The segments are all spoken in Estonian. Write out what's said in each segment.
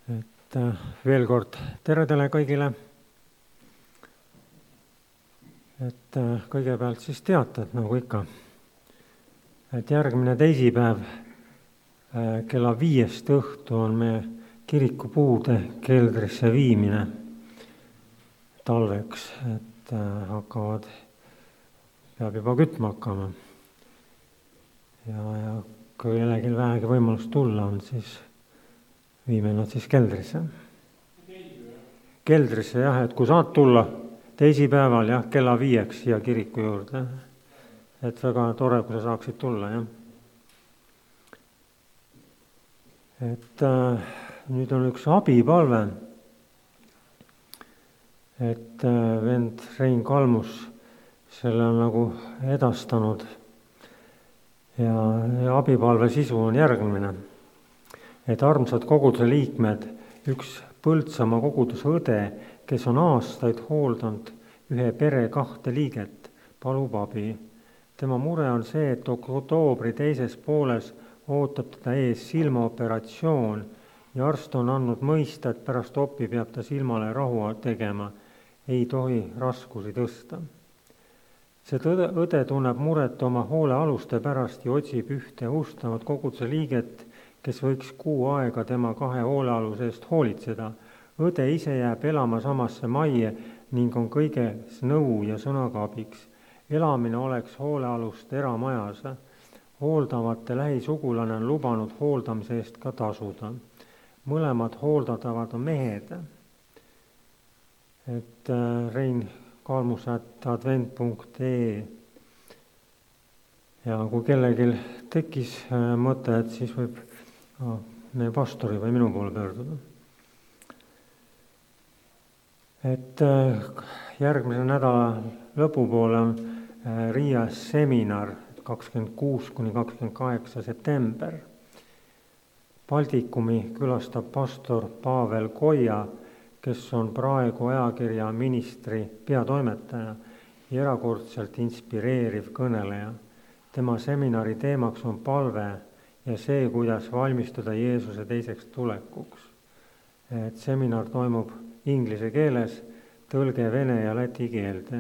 Et veel kord tere teile kõigile. Et kõigepealt siis teated, nagu ikka. Et järgmine teisipäev kella 5 õhtu on meie kirikupuude keldrisse viimine talveks, et hakkavad, peab juba kütma hakkama. Ja kui kellelgi vähegi võimalust tulla on, siis viime nad siis keldrisse. Keldrisse jah, et kui saad tulla teisipäeval jah, kella 5 siia kiriku juurde. Et väga tore, kui sa saaksid tulla, jah. Et nüüd on üks abipalve. Et vend Rein Kalmus selle on nagu edastanud. Ja abipalve sisu on järgmine. Et armsad koguduse liikmed, üks Põltsamaa koguduse õde, kes on aastaid hooldanud ühe pere 2 liiget, palub abi. Tema mure on see, et oktoobri teises pooles ootab teda ees silmaoperatsioon ja arst on andnud mõista, et pärast opi peab ta silmale rahu tegema, ei tohi raskusi tõsta. See õde tunneb muret oma hoolealuste pärast ja otsib ühte ustavat koguduse liiget, kes võiks kuu aega tema 2 hoolealuse eest hoolitseda. Õde ise jääb elama samasse majje ning on kõiges nõu ja sõnaga abiks. Elamine oleks hoolealust eramajas. Hooldavate lähisugulane on lubanud hooldamise eest ka tasuda. Mõlemad hooldatavad on mehed. Et Rein Kalmus@advent.ee. Ja kui kellelgi tekkis mõte, et siis võib meie pastori või minu poole pöörduda. Et järgmise nädala lõpupoole on Riias seminar 26–28 september. Baltikumi külastab pastor Pavel Koja, kes on praegu ajakirja Ministri peatoimetaja ja erakordselt inspireeriv kõneleja. Tema seminari teemaks on palve ja see, kuidas valmistuda Jeesuse teiseks tulekuks. Et seminar toimub inglise keeles, tõlge vene ja läti keelde.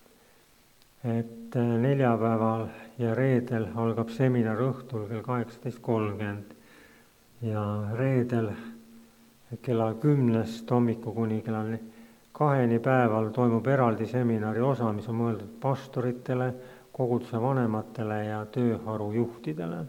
Et neljapäeval ja reedel algab seminar õhtul kell 18:30 ja reedel kella 10 hommiku kuni kella 2 päeval toimub eraldi seminari osa, mis on mõeldud pastoritele, koguduse vanematele ja tööharu juhtidele.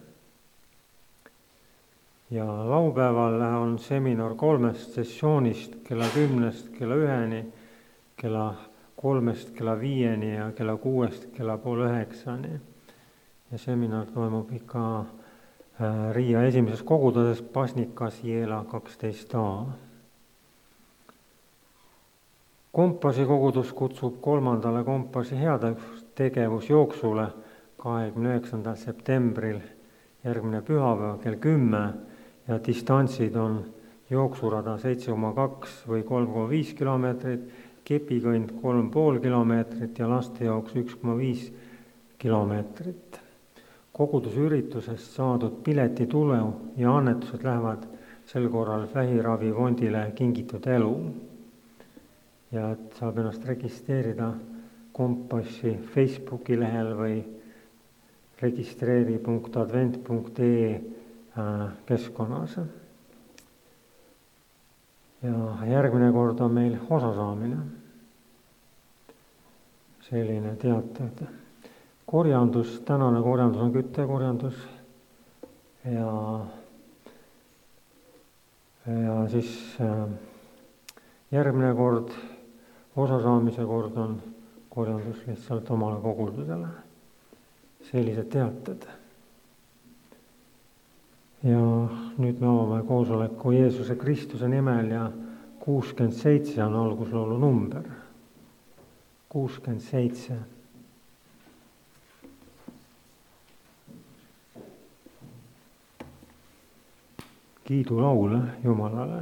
Ja laupäeval on seminar 3 sessioonist kella 10 kella 1, kella 3 kella 5 ja kella 6 kella poole 9. Ja seminar toimub ikka Riia esimeses koguduses Pasnikas Jela 12a. Kompassi kogudus kutsub 3. kompassi heategevusjooksule 29. septembril järgmine pühapäev kell 10 ja distantsid on jooksurada 7,2 või 3,5 kilomeetrit, kepikõnd 3,5 kilomeetrit ja lastejooks 1,5 kilomeetrit. Kogudusüritusest saadud piletitulu ja annetused lähevad sel korral vähiravifondile Kingitud elu. Ja saab ennast registreerida Kompassi Facebooki lehel või registreeri.advent.ee keskkonnas. Ja järgmine kord on meil osasaamine. Selline teated. Korjandus, tänane korjandus on küttekorjandus ja siis järgmine kord, osasaamise kord on korjandus lihtsalt omale kogudusele. Sellised teated. Ja nüüd me avame koosoleku Jeesuse Kristuse nimel ja 67 on alguslaulu number. 67. Kiidulaul Jumalale.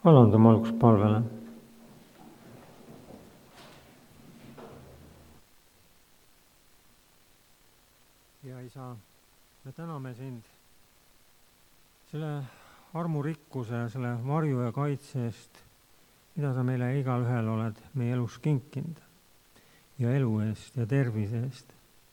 alandume alguspalvele. Ja Isa, me täname sind selle armurikkuse ja selle varju ja kaitse eest, mida sa meile igal ühel oled meie elus kinkinud ja elu eest ja tervise eest.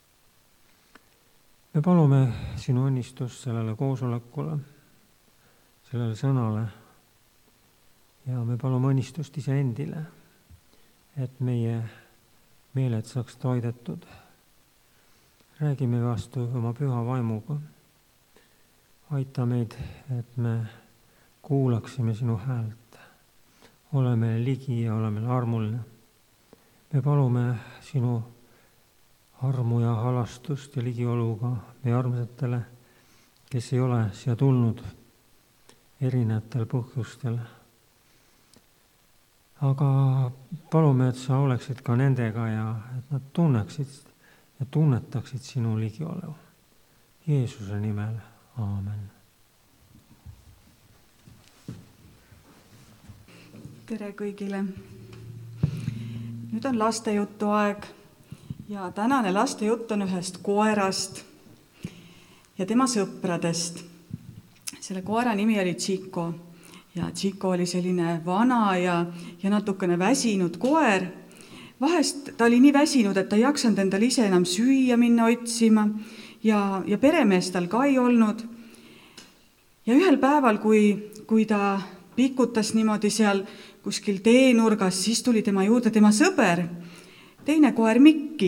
Me palume sinu õnnistust sellele koosolekule, sellele sõnale ja me palume õnnistust iseendile, et meie meeled saaks toidetud. Räägime vastu oma püha vaimuga. Aita meid, et me kuulaksime sinu häält. Ole meile ligi ja ole meile armuline. Me palume sinu armu ja halastust ja ligioluga meie armsatele, kes ei ole siia tulnud erinevatel põhjustel. Aga palume, et sa oleksid ka nendega ja et nad tunneksid ja tunnetaksid sinu ligiolu. Jeesuse nimel. Aamen. Tere kõigile. Nüüd on lastejutu aeg ja tänane lastejutt on ühest koerast ja tema sõpradest. Selle koera nimi oli Chico ja Chico oli selline vana ja natukene väsinud koer. Vahest ta oli nii väsinud, et ta ei jaksanud endale ise enam süüa minna otsima ja peremees tal ka ei olnud. Ja ühel päeval, kui ta pikutas niimoodi seal kuskil teenurgas, siis tuli tema juurde tema sõber, teine koer Mikki.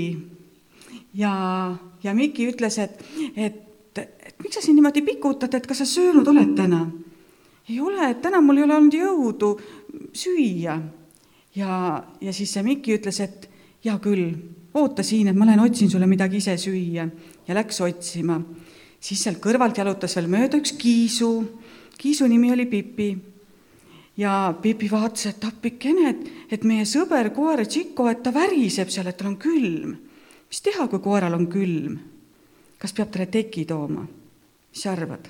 Ja Mikki ütles, et miks sa siin niimoodi pikutad, et kas sa söönud oled täna? Ei ole, et täna mul ei ole olnud jõudu süüa. Ja siis see Mikki ütles, et ja küll, oota siin, et ma lähen otsin sulle midagi ise süüa ja läks otsima. Siis seal kõrvalt jalutas veel mööda üks kiisu. Kiisu nimi oli Pipi. Ja Pipi vaatas, et appikene, et meie sõber koer Chico, et ta väriseb seal, et tal on külm. Mis teha, kui koeral on külm? Kas peab talle teki tooma? Mis sa arvad?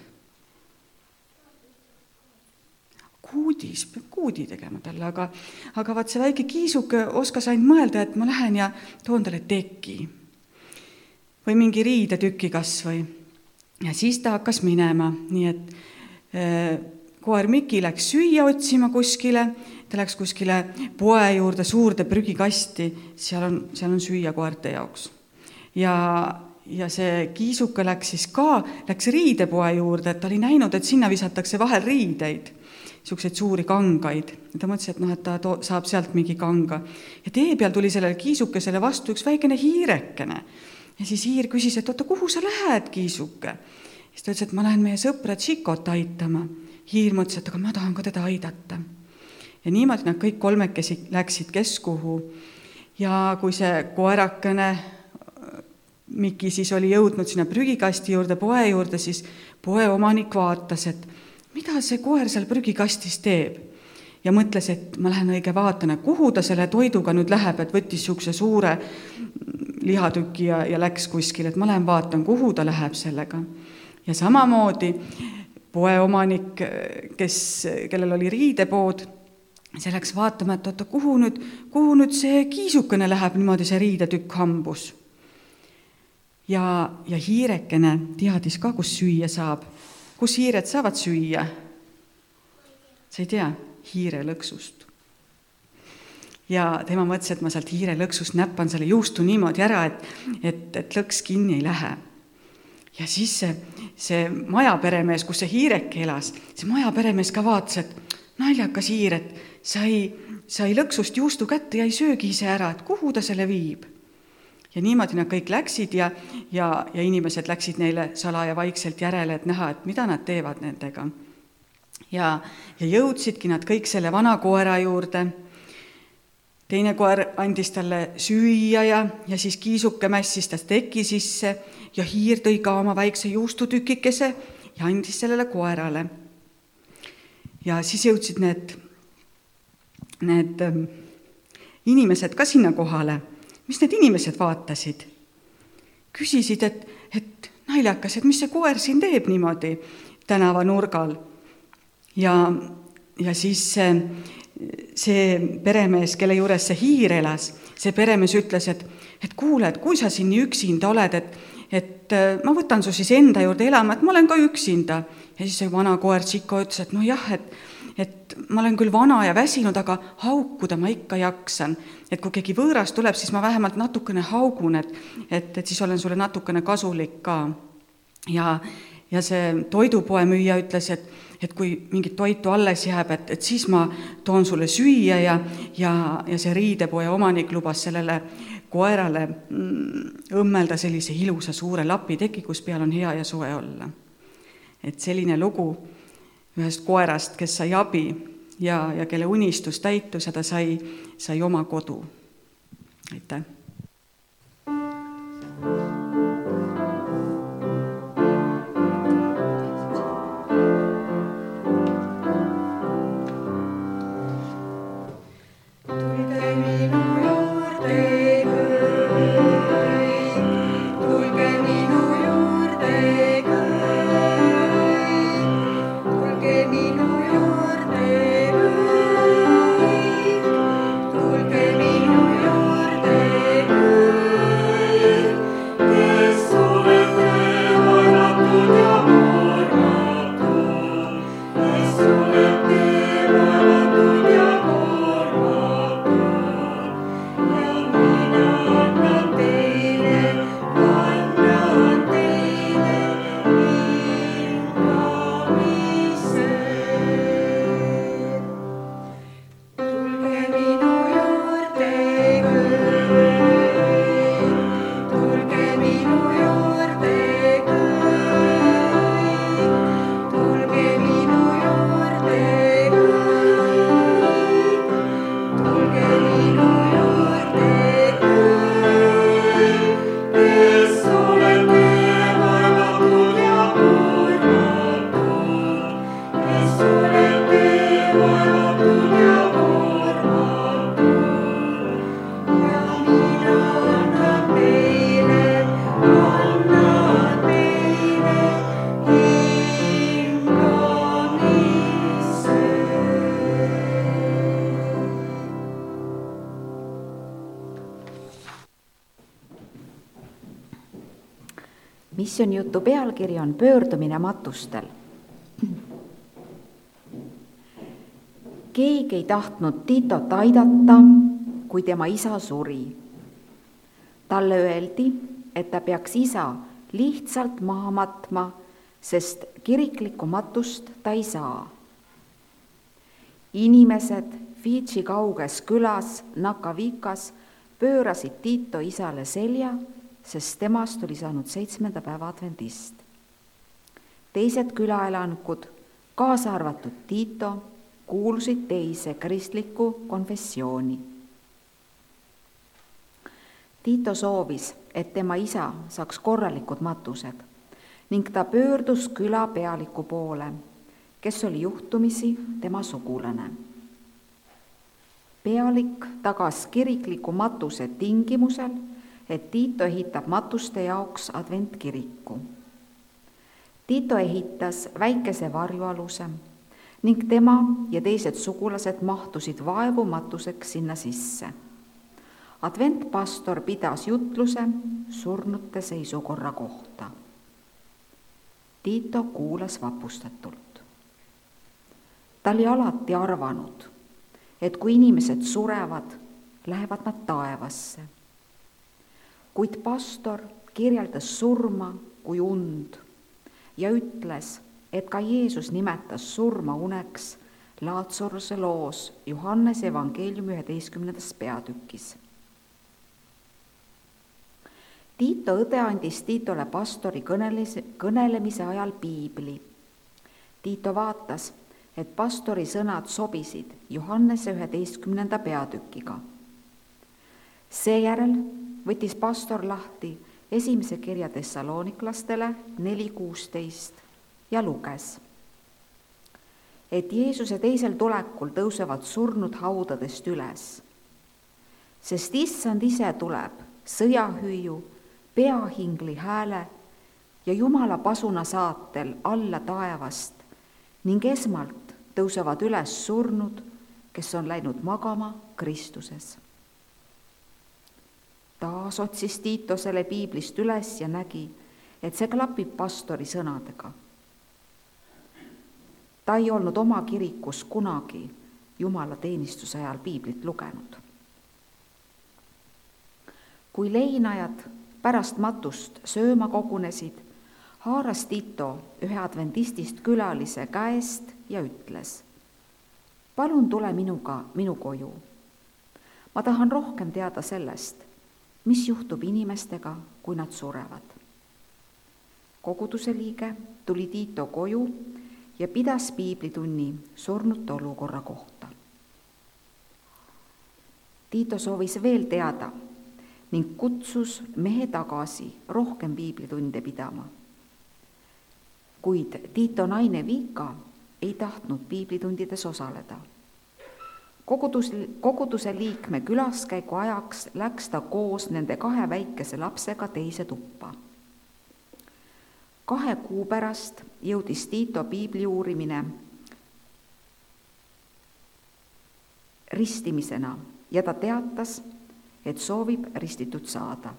Peab kuudi tegema talle, aga vaat see väike kiisuke oskas ainult mõelda, et ma lähen ja toon talle teki. Või mingi riidetüki kas või. Ja siis ta hakkas minema, nii et koer Mikki läks süüa otsima kuskile, ta läks kuskile poe juurde suurde prügikasti, seal on süüa koerte jaoks. Ja see kiisuke läks riidepoe juurde, et ta oli näinud, et sinna visatakse vahel riideid, niisuguseid suuri kangaid. Ja ta mõtles, et ta saab sealt mingi kanga. Ja tee peal tuli sellele kiisukesele vastu üks väikene hiirekene. Ja siis hiir küsis, et oota, kuhu sa lähed, kiisuke? Ja siis ta ütles, et ma lähen meie sõpra Chicot aitama. Hiir mõtles, et aga ma tahan ka teda aidata. Ja niimoodi nad kõik kolmekesi läksid keskuhu. Ja kui see koerakene Mikki siis oli jõudnud sinna prügikasti juurde, poe juurde, siis poe omanik vaatas, et mida see koer seal prügikastis teeb. Ja mõtles, et ma lähen õige vaatan, kuhu ta selle toiduga nüüd läheb, et võttis niisuguse suure lihatüki ja läks kuskil, et ma lähen vaatan, kuhu ta läheb sellega. Ja samamoodi poe omanik, kellel oli riidepood, see läks vaatama, et oota, kuhu nüüd see kiisukene läheb niimoodi see riidetükk hambus. Ja hiirekene teadis ka, kus süüa saab. Kus hiired saavad süüa? Sa ei tea? Hiirelõksust. Ja tema mõtles, et ma sealt hiirelõksust näppan selle juustu niimoodi ära, et lõks kinni ei lähe. Ja siis see majaperemees, kus see hiireke elas, see majaperemees ka vaatas, et naljakas hiir, et sai lõksust juustu kätte ja ei söögi ise ära, et kuhu ta selle viib. Ja niimoodi nad kõik läksid ja inimesed läksid neile salaja vaikselt järele, et näha, et mida nad teevad nendega. Ja jõudsidki nad kõik selle vana koera juurde. Teine koer andis talle süüa ja siis kiisuke mässis ta teki sisse ja hiir tõi ka oma väikse juustutükikese ja andis sellele koerale. Ja siis jõudsid need inimesed ka sinna kohale. Mis need inimesed vaatasid? Küsisid, et naljakas, et mis see koer siin teeb niimoodi tänava nurgal. Ja ja siis see peremees, kelle juures see hiir elas, see peremees ütles, et kuule, et kui sa siin nii üksinda oled, et ma võtan su siis enda juurde elama, et ma olen ka üksinda. Ja siis see vana koer Chico ütles, et no jah, et ma olen küll vana ja väsinud, aga haukuda ma ikka jaksan. Et kui keegi võõras tuleb, siis ma vähemalt natukene haugun, et siis olen sulle natukene kasulik ka. Ja see toidupoe müüja ütles, et kui mingit toitu alles jääb, et siis ma toon sulle süüa ja see riidepoe omanik lubas sellele koerale õmmelda sellise ilusa suure lapiteki, kus peal on hea ja soe olla. Et selline lugu ühest koerast, kes sai abi ja kelle unistus täitus ja ta sai oma kodu. Aitäh! Missioonijutu pealkiri on Pöördumine matustel. Keegi ei tahtnud Tiitot aidata, kui tema isa suri. Talle öeldi, et ta peaks isa lihtsalt maha matma, sest kiriklikku matust ta ei saa. Inimesed Fidži kauges külas Nakavikas pöörasid Tiito isale selja, sest temast oli saanud 7. päeva adventist. Teised külaelanikud, kaasa arvatud Tiito, kuulusid teise kristlikku konfessiooni. Tiito soovis, et tema isa saaks korralikud matused ning ta pöördus küla pealiku poole, kes oli juhtumisi tema sugulane. Pealik tagas kirikliku matuse tingimusel, et Tiito ehitab matuste jaoks adventkiriku. Tiito ehitas väikese varjualuse ning tema ja teised sugulased mahtusid vaevu matuseks sinna sisse. Adventpastor pidas jutluse surnute seisukorra kohta. Tiito kuulas vapustatult. Ta oli alati arvanud, et kui inimesed surevad, lähevad nad taevasse. Kuid pastor kirjeldas surma kui und ja ütles, et ka Jeesus nimetas surma uneks Laatsaruse loos Johannese evangeeliumi 11. peatükis. Tiito õde andis Tiitole pastori kõnelemise ajal piibli. Tiito vaatas, et pastori sõnad sobisid Johannese 11. peatükiga. Seejärel võttis pastor lahti esimese kirja Thessaloniklastele 4:16 ja luges, et Jeesuse teisel tulekul tõusevad surnud haudadest üles, sest issand ise tuleb sõjahüüu, peahingli hääle ja Jumala pasuna saatel alla taevast ning esmalt tõusevad üles surnud, kes on läinud magama Kristuses. Taas otsis Tiito selle piiblist üles ja nägi, et see klapib pastori sõnadega. Ta ei olnud oma kirikus kunagi jumalateenistuse ajal piiblit lugenud. Kui leinajad pärast matust sööma kogunesid, haaras Tiito ühe adventistist külalise käest ja ütles: palun tule minuga minu koju. Ma tahan rohkem teada sellest, mis juhtub inimestega, kui nad surevad. Koguduse liige tuli Tiito koju ja pidas piiblitunni surnute olukorra kohta. Tiito soovis veel teada ning kutsus mehe tagasi rohkem piiblitunde pidama. Kuid Tiito naine Viika ei tahtnud piiblitundides osaleda. Koguduse liikme külaskäigu ajaks läks ta koos nende 2 väikese lapsega teise tuppa. 2 kuu pärast jõudis Tiito piibli uurimine ristimisena ja ta teatas, et soovib ristitud saada.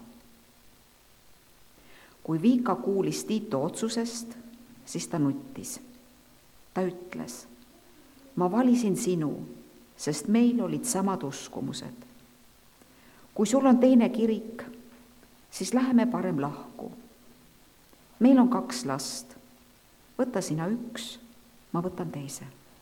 Kui Viika kuulis Tiito otsusest, siis ta nuttis. Ta ütles: ma valisin sinu, sest meil olid samad uskumused. Kui sul on teine kirik, siis läheme parem lahku. Meil on 2 last. Võta sina 1, ma võtan teise.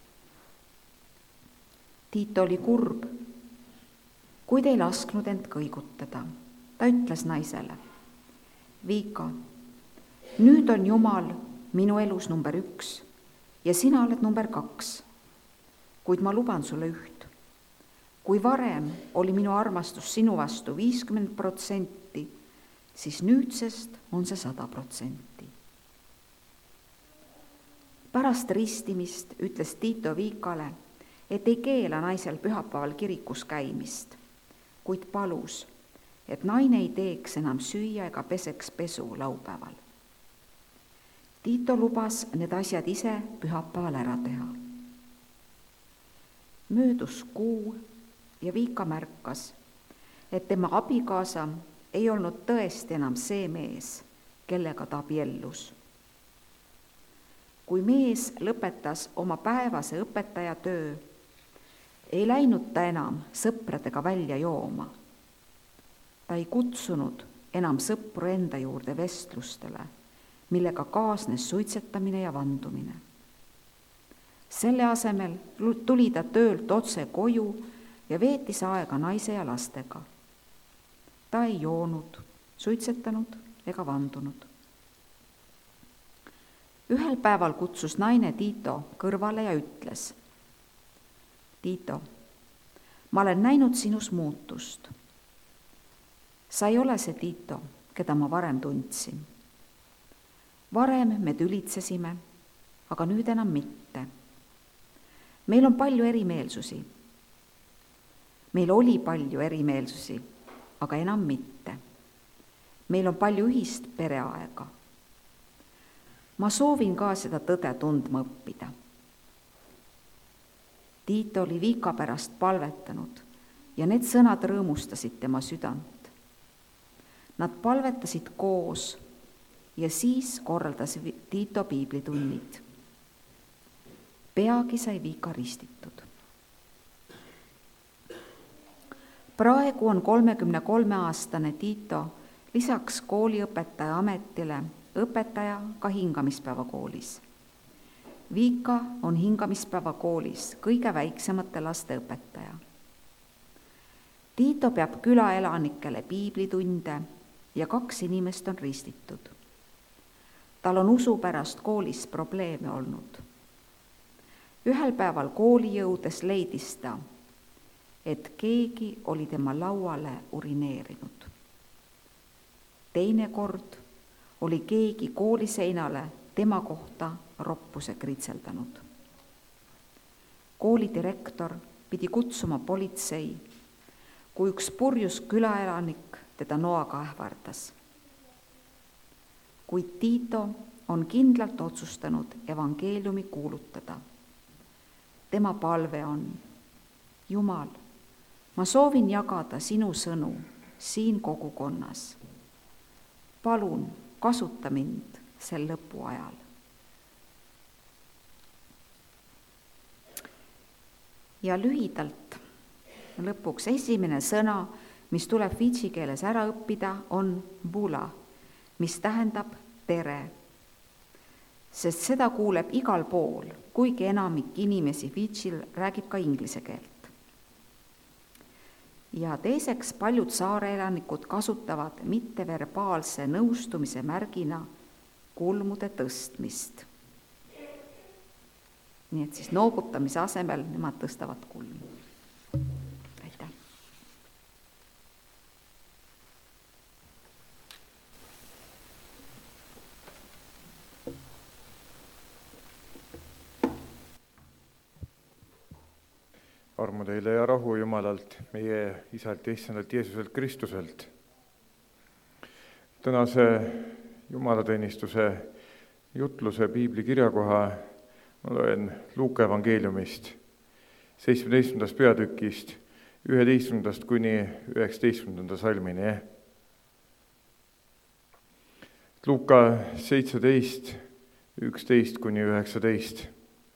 Tiito oli kurb, kuid ei lasknud end kõigutada. Ta ütles naisele: Viika, nüüd on Jumal minu elus number 1 ja sina oled number 2. Kuid ma luban sulle üht. Kui varem oli minu armastus sinu vastu 50%, siis nüüdsest on see 100%. Pärast ristimist ütles Tiito Viikale, et ei keela naisel pühapäeval kirikus käimist, kuid palus, et naine ei teeks enam süüa ega peseks pesu laupäeval. Tiito lubas need asjad ise pühapäeval ära teha. Möödus kuu ja Viika märkas, et tema abikaasa ei olnud tõesti enam see mees, kellega ta abiellus. Kui mees lõpetas oma päevase õpetaja töö, ei läinud ta enam sõpradega välja jooma. Ta ei kutsunud enam sõpru enda juurde vestlustele, millega kaasnes suitsetamine ja vandumine. Selle asemel tuli ta töölt otse koju ja veetis aega naise ja lastega. Ta ei joonud, suitsetanud ega vandunud. Ühel päeval kutsus naine Tiito kõrvale ja ütles: Tiito, ma olen näinud sinus muutust. Sa ei ole see Tiito, keda ma varem tundsin. Varem me tülitsesime, aga nüüd enam mitte. Meil on palju erimeelsusi. Meil oli palju erimeelsusi, aga enam mitte. Meil on palju ühist pereaega. Ma soovin ka seda tõde tundma õppida. Tiito oli Viika pärast palvetanud ja need sõnad rõõmustasid tema südant. Nad palvetasid koos ja siis korraldas Tiito piiblitunnid. Peagi sai Viika ristitud. Praegu on 33-aastane Tiito lisaks kooliõpetaja ametile õpetaja ka hingamispäevakoolis. Viika on hingamispäevakoolis kõige väiksemate laste õpetaja. Tiito peab külaelanikele piiblitunde ja 2 inimest on ristitud. Tal on usu pärast koolis probleeme olnud. Ühel päeval kooli jõudes leidis ta, et keegi oli tema lauale urineerinud. Teine kord oli keegi kooliseinale tema kohta roppuse kritseldanud. Kooli direktor pidi kutsuma politsei, kui üks purjus külaelanik teda noaga ähvardas. Kuid Tiito on kindlalt otsustanud evangeeliumi kuulutada. tema palve on: Jumal, ma soovin jagada sinu sõnu siin kogukonnas. Palun kasuta mind sel lõpuajal. Ja lühidalt lõpuks esimene sõna, mis tuleb fidži keeles ära õppida, on bula, mis tähendab tere. Sest seda kuuleb igal pool, kuigi enamik inimesi fidžil räägib ka inglise keelt. Ja teiseks, paljud saare elanikud kasutavad mitteverbaalse nõustumise märgina kulmude tõstmist. Nii et siis noogutamise asemel nemad tõstavad kulmu. Aitäh! Armu teile ja rahu Jumalalt, meie Isalt ja Issandalt Jeesuselt Kristuselt. Tänase jumalateenistuse jutluse piibli kirjakoha ma loen Luuka evangeeliumist 17. peatükist 11. kuni 19. salmini. Luuka 17, 11 kuni 19.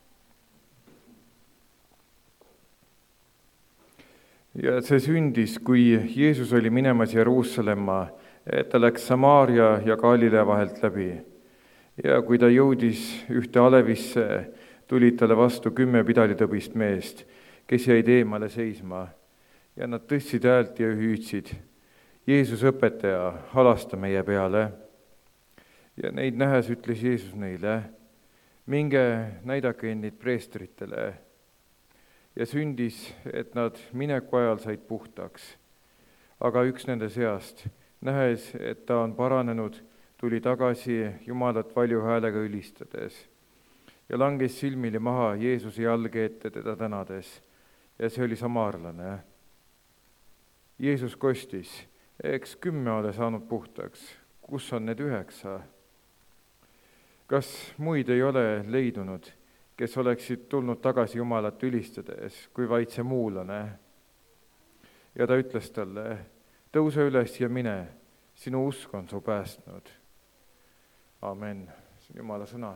Ja see sündis, kui Jeesus oli minemas Jeruusalemma, et ta läks Samaaria ja Galilea vahelt läbi. Ja kui ta jõudis ühte alevisse, tulid talle vastu 10 pidalitõbist meest, kes jäid eemale seisma. Ja nad tõstsid häält ja hüüdsid: Jeesus õpetaja, halasta meie peale. Ja neid nähes ütles Jeesus neile: minge näidake endid preestritele. Ja sündis, et nad mineku ajal said puhtaks. Aga üks nende seast, nähes, et ta on paranenud, tuli tagasi Jumalat valju häälega ülistades ja langes silmili maha Jeesuse jalge ette teda tänades. Ja see oli samaarlane. Jeesus kostis: eks 10 ole saanud puhtaks, kus on need 9? Kas muid ei ole leidunud, kes oleksid tulnud tagasi Jumalat ülistades, kui vaid see muulane? Ja ta ütles talle: tõuse üles ja mine, sinu usk on su päästnud. Amen. See on Jumala sõna.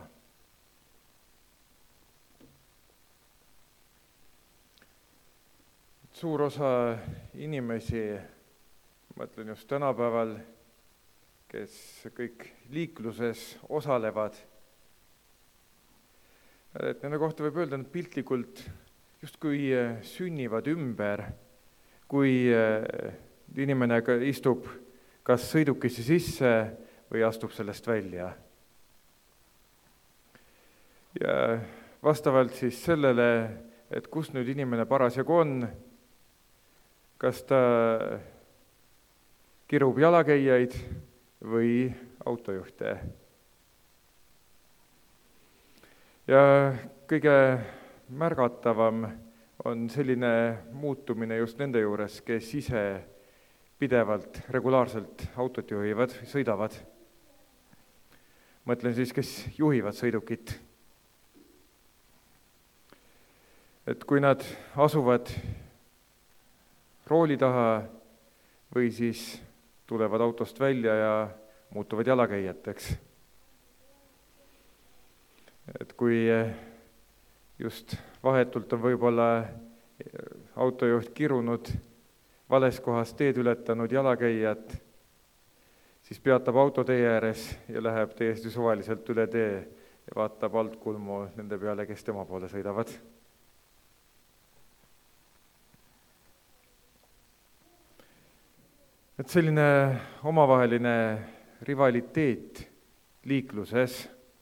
Suur osa inimesi, mõtlen just tänapäeval, kes kõik liikluses osalevad, et nende kohta võib öelda, et piltlikult justkui sünnivad ümber, kui inimene istub kas sõidukisse sisse või astub sellest välja. Ja vastavalt siis sellele, et kus nüüd inimene parasjagu on, kas ta kirub jalakäijaid või autojuhte. Ja kõige märgatavam on selline muutumine just nende juures, kes ise pidevalt, regulaarselt autot juhivad, sõidavad. Mõtlen siis, kes juhivad sõidukit. Et kui nad asuvad rooli taha või siis tulevad autost välja ja muutuvad jalakäijateks. Et kui just vahetult on võib-olla autojuht kirunud, vales kohas teed ületanud jalakäijat, siis peatab auto tee ääres ja läheb täiesti suvaliselt üle tee ja vaatab altkulmu nende peale, kes tema poole sõidavad. Et selline omavaheline rivaliteet liikluses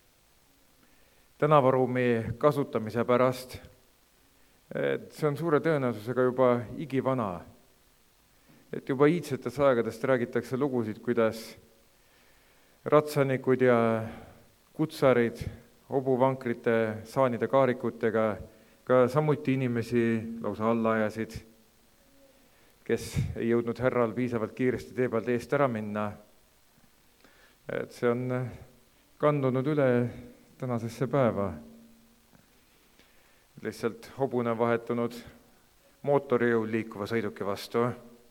tänavaruumi kasutamise pärast, et see on suure tõenäosusega juba igivana. Et juba iidsetest aegadest räägitakse lugusid, kuidas ratsanikud ja kutsarid hobuvankrite, saanide kaarikutega ka samuti inimesi lausa alla ajasid, kes ei jõudnud härral piisavalt kiiresti tee pealt eest ära minna. Et see on kandunud üle tänasesse päeva. lihtsalt hobune vahetunud mootorijõul liikuva sõiduki vastu.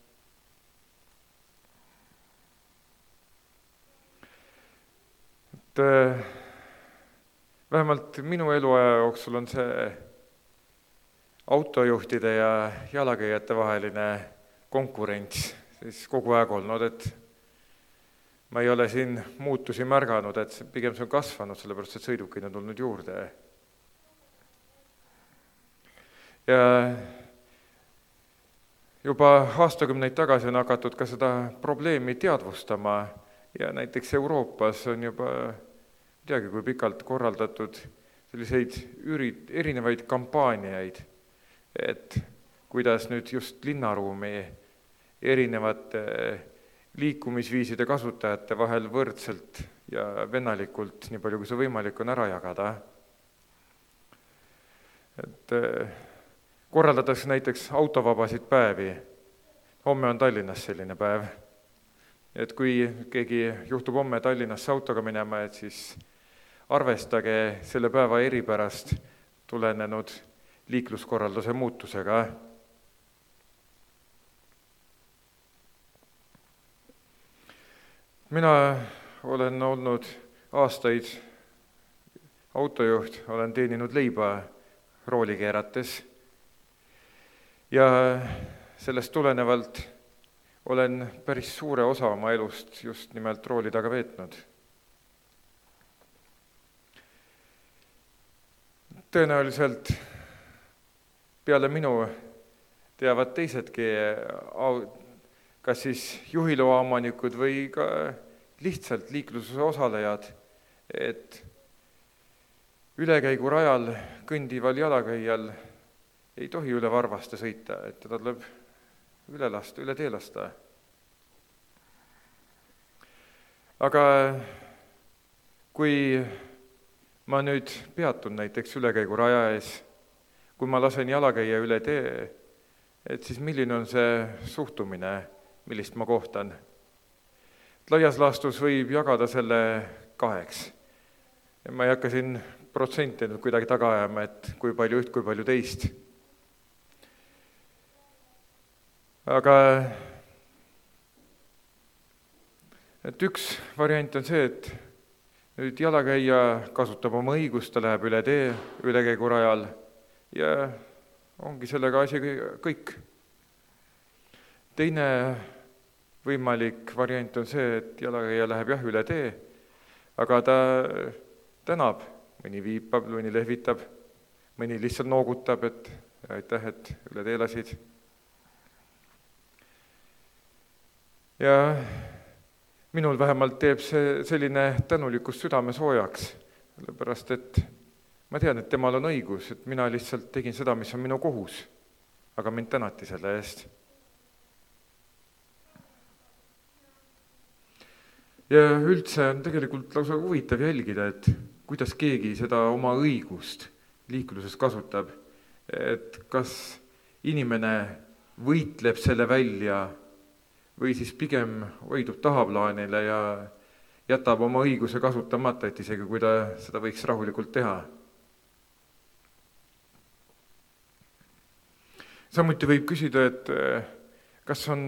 Et vähemalt minu eluaja jooksul on see autojuhtide ja jalakäijate vaheline konkurents siis kogu aeg olnud, et ma ei ole siin muutusi märganud, et pigem see on kasvanud, sellepärast et sõidukeid on tulnud juurde. Ja juba aastakümneid tagasi on hakatud ka seda probleemi teadvustama ja näiteks Euroopas on juba teagi, kui pikalt korraldatud selliseid erinevaid kampaaniaid, et kuidas nüüd just linnaruumi erinevate liikumisviiside kasutajate vahel võrdselt ja vennalikult, nii palju kui see võimalik on, ära jagada. Et korraldatakse näiteks autovabasid päevi. Homme on Tallinnas selline päev. Et kui keegi juhtub homme Tallinnasse autoga minema, et siis arvestage selle päeva eripärast tulenenud liikluskorralduse muutusega. Mina olen olnud aastaid autojuht, olen teeninud leiba rooli keerates ja sellest tulenevalt olen päris suure osa oma elust just nimelt rooli taga veetnud. Tõenäoliselt peale minu teavad teisedki, kas siis juhiloa omanikud või ka lihtsalt liikluses osalejad, et ülekäigurajal kõndival jalakäijal ei tohi üle varvaste sõita, et teda tuleb üle tee lasta. Aga kui ma nüüd peatun näiteks ülekäiguraja ees, kui ma lasen jalakäija üle tee, et siis milline on see suhtumine, millist ma kohtan? Laias laastus võib jagada selle 2. Ma ei hakka siin protsenti nüüd kuidagi taga ajama, et kui palju üht, kui palju teist. Aga et üks variant on see, et nüüd jalakäija kasutab oma õigust, ta läheb üle tee ülekäigurajal ja ongi sellega asi kõik. Teine võimalik variant on see, et jalakäija läheb üle tee, aga ta tänab, mõni viipab, mõni lehvitab, mõni lihtsalt noogutab, et aitäh, et üle tee lasid. Ja minul vähemalt teeb see selline tänulikkus südame soojaks, sellepärast et ma tean, et temal on õigus, et mina lihtsalt tegin seda, mis on minu kohus, aga mind tänati selle eest. Ja üldse on tegelikult lausa huvitav jälgida, et kuidas keegi seda oma õigust liikluses kasutab, et kas inimene võitleb selle välja või siis pigem hoidub tahaplaanile ja jätab oma õiguse kasutamata, et isegi kui ta seda võiks rahulikult teha. Samuti võib küsida, et kas on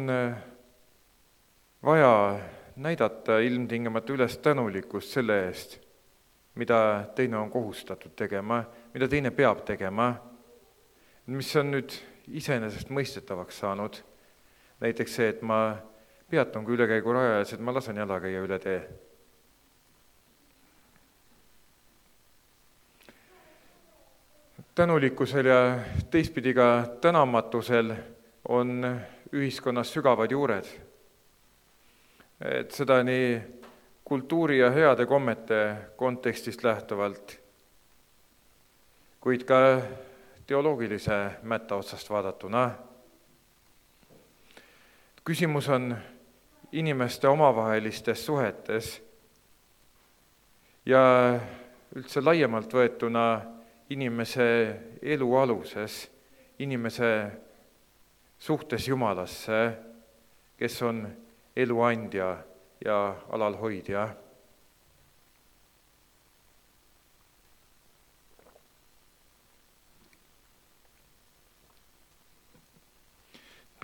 vaja näidata ilmtingimata üles tänulikkust selle eest, mida teine on kohustatud tegema, mida teine peab tegema, mis on nüüd iseenesest mõistetavaks saanud. Näiteks see, et ma peatun kui ülekäigurajas, et ma lasen jalakäija üle tee. Tänulikkusel ja teistpidi ka tänamatusel on ühiskonnas sügavad juured. Et seda nii kultuuri ja heade kommete kontekstist lähtuvalt, kuid ka teoloogilise mätta otsast vaadatuna. Küsimus on inimeste omavahelistes suhetes ja üldse laiemalt võetuna inimese elu aluses, inimese suhtes Jumalasse, kes on eluandja ja alalhoidja.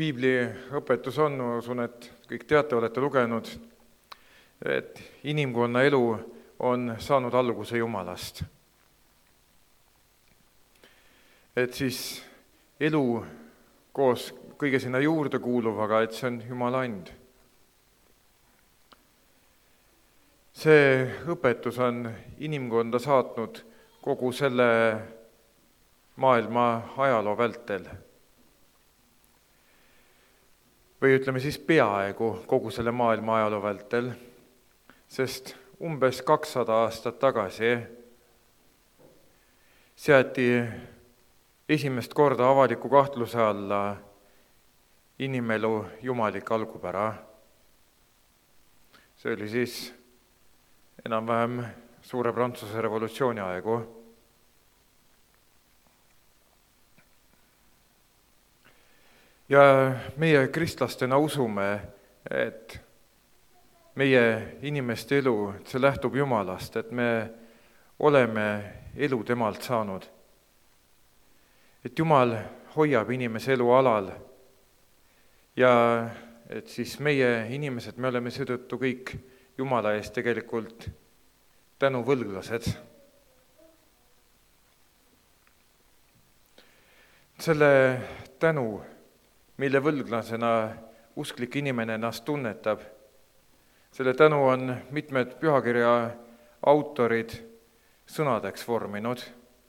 piibli õpetus on, ma usun, et kõik teate, olete lugenud, et inimkonna elu on saanud alguse Jumalast. Et siis elu koos kõige sinna juurde kuuluvaga, et see on Jumala and. See õpetus on inimkonda saatnud kogu selle maailma ajaloo vältel. Või ütleme siis peaaegu kogu selle maailma ajaloo vältel, sest umbes 200 aastat tagasi seati esimest korda avaliku kahtluse alla inimelu jumalik algupära. See oli siis enam-vähem suure Prantsuse revolutsiooni aegu. Ja meie kristlastena usume, et meie inimeste elu, see lähtub Jumalast, et me oleme elu temalt saanud. Et Jumal hoiab inimese elu alal ja et siis meie inimesed, me oleme seetõttu kõik Jumala eest tegelikult tänuvõlglased. Selle tänu, mille võlglasena usklik inimene ennast tunnetab, selle tänu on mitmed pühakirja autorid sõnadeks vorminud.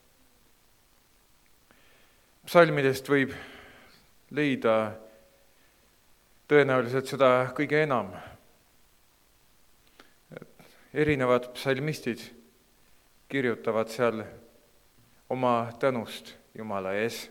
Psalmidest võib leida tõenäoliselt seda kõige enam. Erinevad psalmistid kirjutavad seal oma tänust Jumala ees.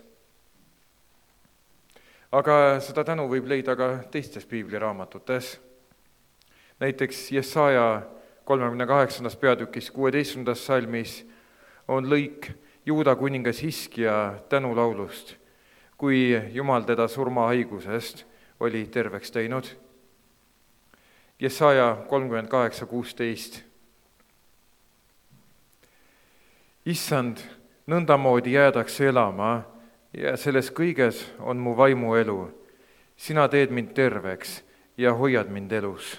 Aga seda tänu võib leida ka teistes piibliraamatutes. Näiteks Jesaja 38. peatükis 16. salmis on lõik Juuda kuningas Hiskia tänulaulust, kui Jumal teda surmahaigusest oli terveks teinud. Jesaja 38:16. Issand, nõndamoodi jäädakse elama ja selles kõiges on mu vaimu elu. Sina teed mind terveks ja hoiad mind elus.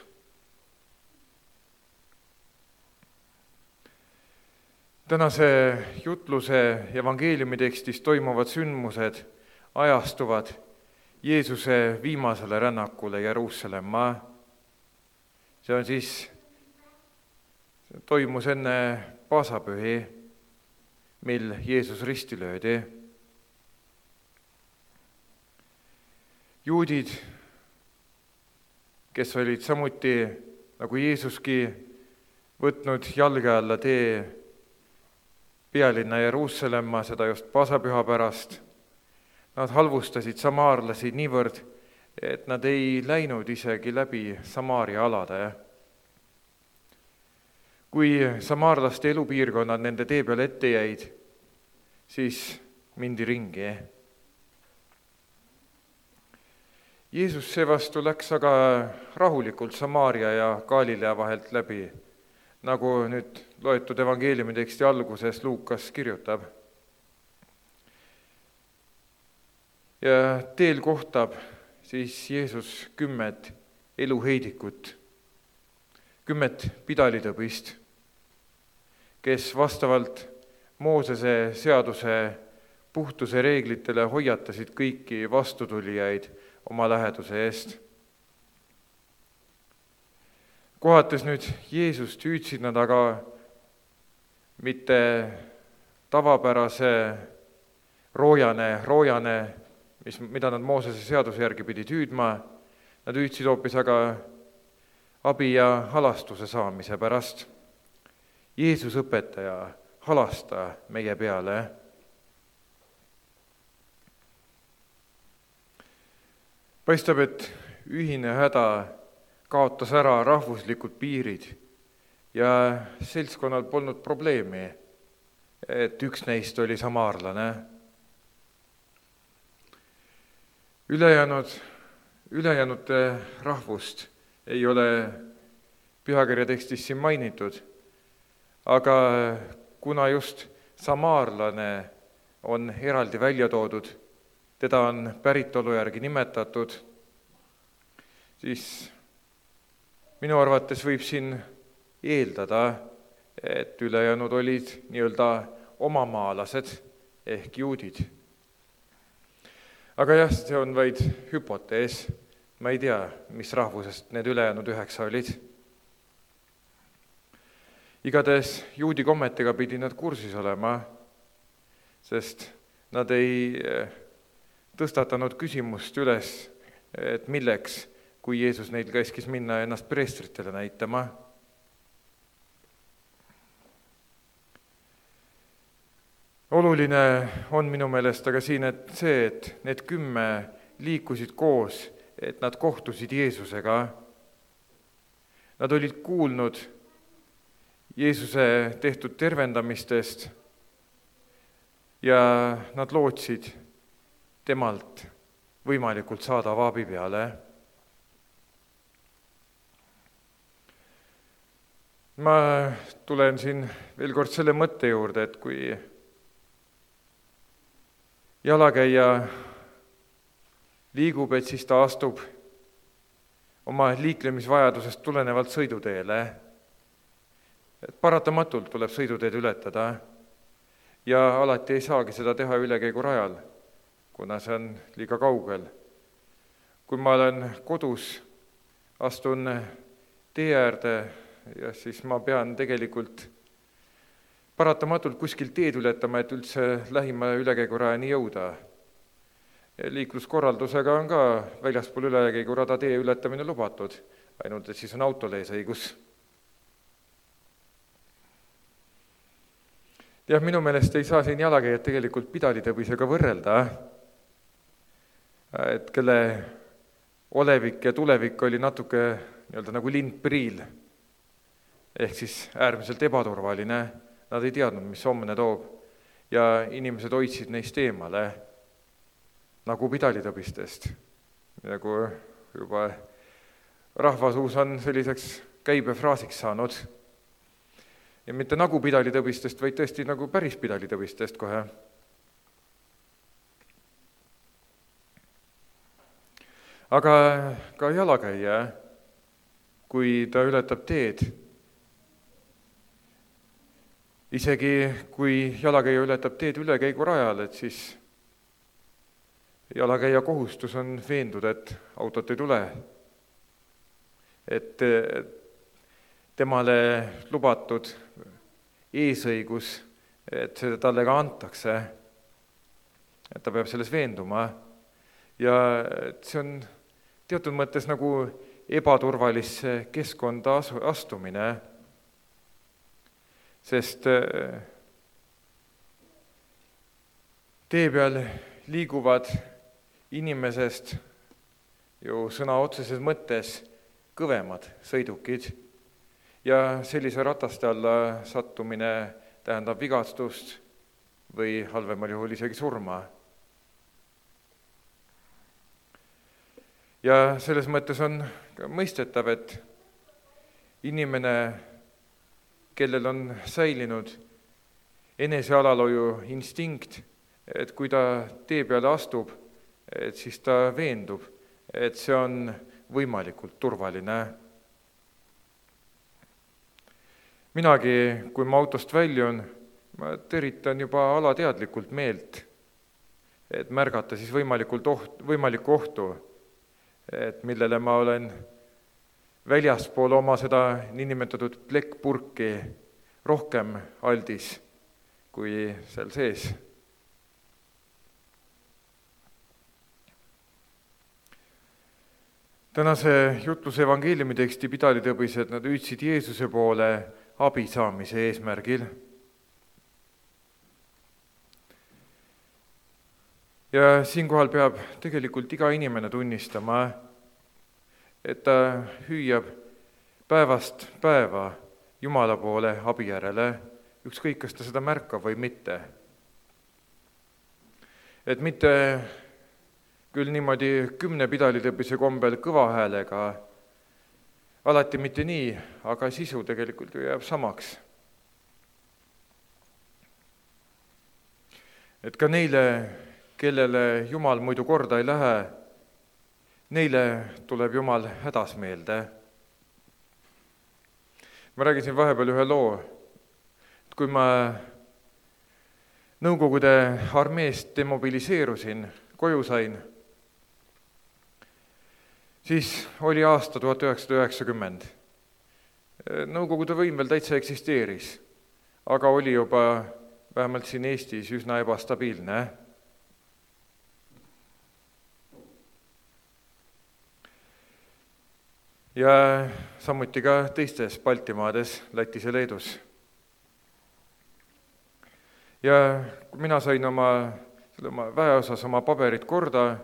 Tänase jutluse evangeeliumi tekstis toimuvad sündmused ajastuvad Jeesuse viimasele rännakule Jeruusalemma. See on siis, toimus enne paasapühi, mil Jeesus risti löödi. Juudid, kes olid samuti nagu Jeesuski võtnud jalge alla tee pealinna Jeruusalemma, seda just paasapüha pärast, nad halvustasid samaarlasi niivõrd, et nad ei läinud isegi läbi Samaaria alade. Kui samaarlaste elupiirkonnad nende tee peal ette jäid, siis mindi ringi. Jeesus seevastu läks aga rahulikult Samaaria ja Galilea vahelt läbi, nagu nüüd loetud evangeeliumi teksti alguses Luukas kirjutab. Ja teel kohtab siis Jeesus 10 eluheidikut, 10 pidalitõbist, kes vastavalt Moosese seaduse puhtuse reeglitele hoiatasid kõiki vastutulijaid oma läheduse eest. Kohates nüüd Jeesust hüüdsid nad aga mitte tavapärase roojane, mida nad Moosese seaduse järgi pidid hüüdma, nad hüüdsid hoopis aga abi ja halastuse saamise pärast. Jeesus õpetaja, halasta meie peale. Paistab, et ühine häda kaotas ära rahvuslikud piirid ja seltskonnal polnud probleemi, et üks neist oli samaarlane. Ülejäänute rahvust ei ole pühakirja tekstis siin mainitud, aga kuna just samaarlane on eraldi välja toodud teda on päritolu järgi nimetatud, siis minu arvates võib siin eeldada, et ülejäänud olid nii-öelda omamaalased ehk juudid. Aga jah, see on vaid hüpotees. Ma ei tea, mis rahvusest need ülejäänud 9 olid. Igatahes juudi kommetega pidi nad kursis olema, sest nad ei tõstatanud küsimust üles, et milleks, kui Jeesus neil käskis minna ennast preestritele näitama. Oluline on minu meelest aga siin, et see, et need 10 liikusid koos, et nad kohtusid Jeesusega. Nad olid kuulnud Jeesuse tehtud tervendamistest ja nad lootsid temalt võimalikult saadava abi peale. Ma tulen siin veel kord selle mõtte juurde, et kui jalakäija liigub, et siis ta astub oma liiklemisvajadusest tulenevalt sõiduteele. Et paratamatult tuleb sõiduteed ületada ja alati ei saagi seda teha ülekäigurajal, kuna see on liiga kaugel. Kui ma olen kodus, astun tee äärde ja siis ma pean tegelikult paratamatult kuskil teed ületama, et üldse lähima ülekäigurajani jõuda. Liikluskorraldusega on ka väljaspool ülekäigurada tee ületamine lubatud, ainult et siis on autol eesõigus. Jah, minu meelest ei saa siin jalakäijad tegelikult pidalitõbisega võrrelda, et kelle olevik ja tulevik oli natuke nii-öelda nagu lindpriil, ehk siis äärmiselt ebaturvaline. Nad ei teadnud, mis homne toob ja inimesed hoidsid neist eemale nagu pidalitõbistest, nagu juba rahvasuus on selliseks käibefraasiks saanud. Ja mitte nagu pidalitõbistest, vaid tõesti nagu päris pidalitõbistest kohe. Aga ka jalakäija, kui ta ületab teed, isegi kui jalakäija ületab teed ülekäigurajal, et siis jalakäija kohustus on veenduda, et autot ei tule, et temale lubatud eesõigus, et see talle ka antakse, et ta peab selles veenduma. Ja see on teatud mõttes nagu ebaturvalisse keskkonda astumine, sest tee peal liiguvad inimesest ju sõna otseses mõttes kõvemad sõidukid ja sellise rataste alla sattumine tähendab vigastust või halvemal juhul isegi surma. Ja selles mõttes on mõistetav, et inimene, kellel on säilinud enesealalhoiu instinkt, et kui ta tee peale astub, et siis ta veendub, et see on võimalikult turvaline. Minagi, kui ma autost väljun, ma teritan juba alateadlikult meelt, et märgata siis võimalikku ohtu, et millele ma olen väljaspool oma seda niinimetatud plekkpurki rohkem aldis kui seal sees. Tänase jutluse evangeeliumi teksti pidalitõbised, nad hüüdsid Jeesuse poole abi saamise eesmärgil. Ja siinkohal peab tegelikult iga inimene tunnistama, et ta hüüab päevast päeva Jumala poole abi järele, ükskõik, kas ta seda märkab või mitte. Et mitte küll niimoodi 10 pidalitõbise kombel kõva häälega, alati mitte nii, aga sisu tegelikult ju jääb samaks. Et ka neile, kellele Jumal muidu korda ei lähe, neile tuleb Jumal hädas meelde. Ma räägin siin vahepeal ühe loo, et kui ma Nõukogude armeest demobiliseerusin, koju sain, siis oli aasta 1990. Nõukogude võim veel täitsa eksisteeris, aga oli juba vähemalt siin Eestis üsna ebastabiilne. Ja samuti ka teistes Baltimaades, Lätis ja Leedus. Ja kui mina sain oma väeosas oma paberid korda,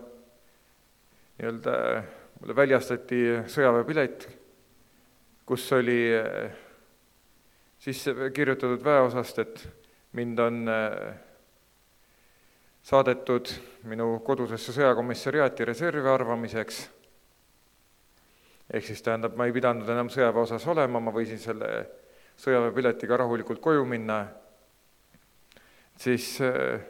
mulle väljastati sõjaväepilet, kus oli sisse kirjutatud väeosast, et mind on saadetud minu kodusesse sõjakomissariaati reservi arvamiseks. Ehk siis tähendab, ma ei pidanud enam sõjaväeosas olema, ma võisin selle sõjaväepiletiga rahulikult koju minna. Siis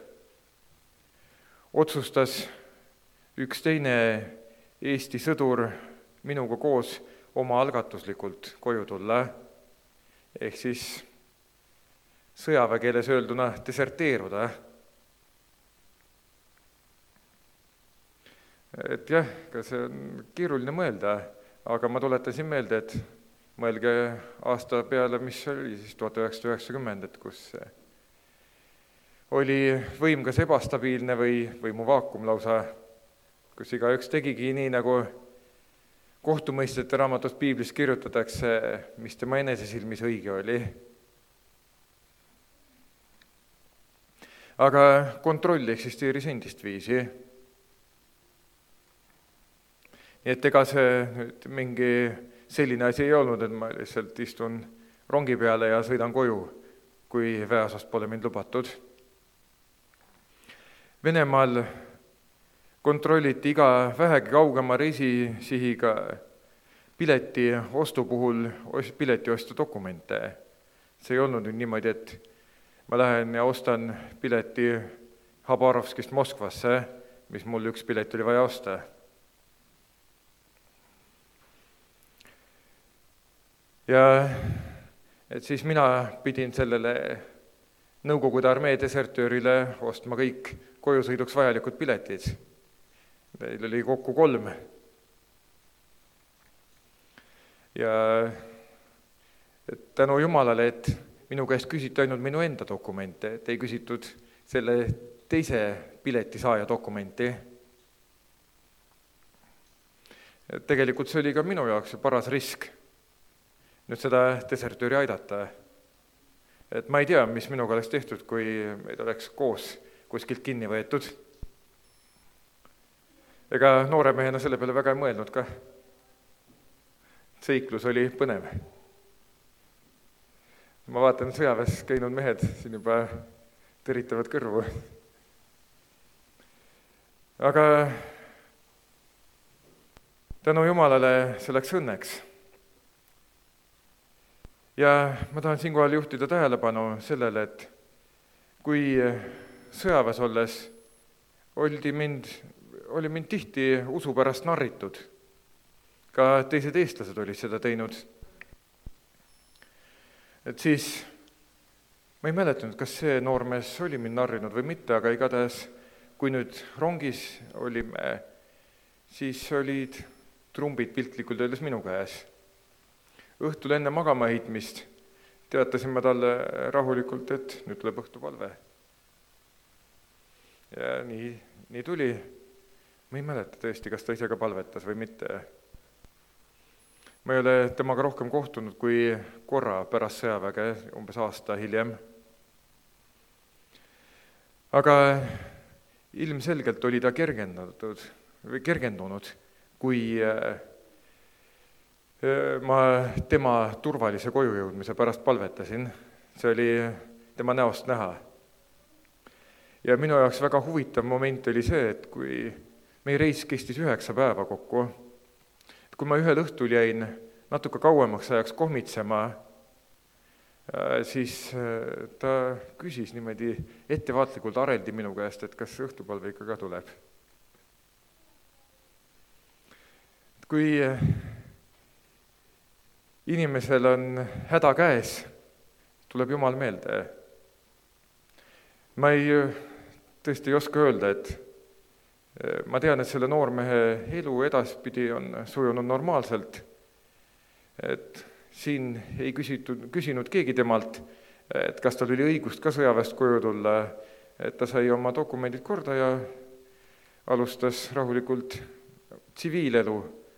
otsustas üks teine Eesti sõdur minuga koos oma algatuslikult koju tulla, ehk siis sõjaväekeeles öelduna deserteeruda. Et jah, ka see on keeruline mõelda, aga ma tuletasin meelde, et mõelge aasta peale, mis oli siis 1990, et kus oli võim kas ebastabiilne või võimu vaakum lausa, kus igaüks tegigi nii, nagu kohtumõistjate raamatust Piiblis kirjutatakse, mis tema enese silmis õige oli. Aga kontroll eksisteeris endist viisi. Nii et ega see nüüd mingi selline asi ei olnud, et ma lihtsalt istun rongi peale ja sõidan koju, kui väeosast pole mind lubatud. Venemaal kontrolliti iga vähegi kaugema reisisihiga pileti ostu puhul piletiostja dokumente. See ei olnud nüüd niimoodi, et ma lähen ja ostan pileti Habarovskist Moskvasse, mis mul üks pilet oli vaja osta. Ja et siis mina pidin sellele Nõukogude armee desertöörile ostma kõik kojusõiduks vajalikud piletid. Meil oli kokku 3. Ja tänu Jumalale, et minu käest küsiti ainult minu enda dokumente, et ei küsitud selle teise piletisaaja dokumenti. Tegelikult see oli ka minu jaoks paras risk nüüd seda desertööri aidata. Et ma ei tea, mis minuga oleks tehtud, kui meid oleks koos kuskilt kinni võetud. Ega noore mehena selle peale väga ei mõelnud ka. Seiklus oli põnev. Ma vaatan sõjaväes käinud mehed, siin juba teritavad kõrvu. Aga tänu Jumalale see läks õnneks. Ja ma tahan siinkohal juhtida tähelepanu sellele, et kui sõjaväes olles oli mind tihti usu pärast narritud. Ka teised eestlased olid seda teinud. Et siis ma ei mäletanud, kas see noormees oli mind narrinud või mitte, aga igatahes, kui nüüd rongis olime, siis olid trumbid piltlikult öeldes minu käes. Õhtul enne magama heitmist teatasin ma talle rahulikult, et nüüd tuleb õhtupalve. Ja nii tuli. Ma ei mäleta tõesti, kas ta ise ka palvetas või mitte. Ma ei ole temaga rohkem kohtunud kui korra pärast sõjaväge, umbes aasta hiljem. Aga ilmselgelt oli ta kergendunud, kui ma tema turvalise koju jõudmise pärast palvetasin. See oli tema näost näha. Ja minu jaoks väga huvitav moment oli see, et kui meie reis kestis 9 päeva kokku, et kui ma ühel õhtul jäin natuke kauemaks ajaks kohmitsema, siis ta küsis niimoodi ettevaatlikult areldi minu käest, et kas õhtupalve ikka ka tuleb. Kui inimesel on häda käes, tuleb Jumal meelde. Ma tõesti ei oska öelda, et ma tean, et selle noormehe elu edaspidi on sujunud normaalselt, et siin ei küsinud keegi temalt, et kas tal oli õigust ka sõjaväest koju tulla, et ta sai oma dokumendid korda ja alustas rahulikult tsiviilelu.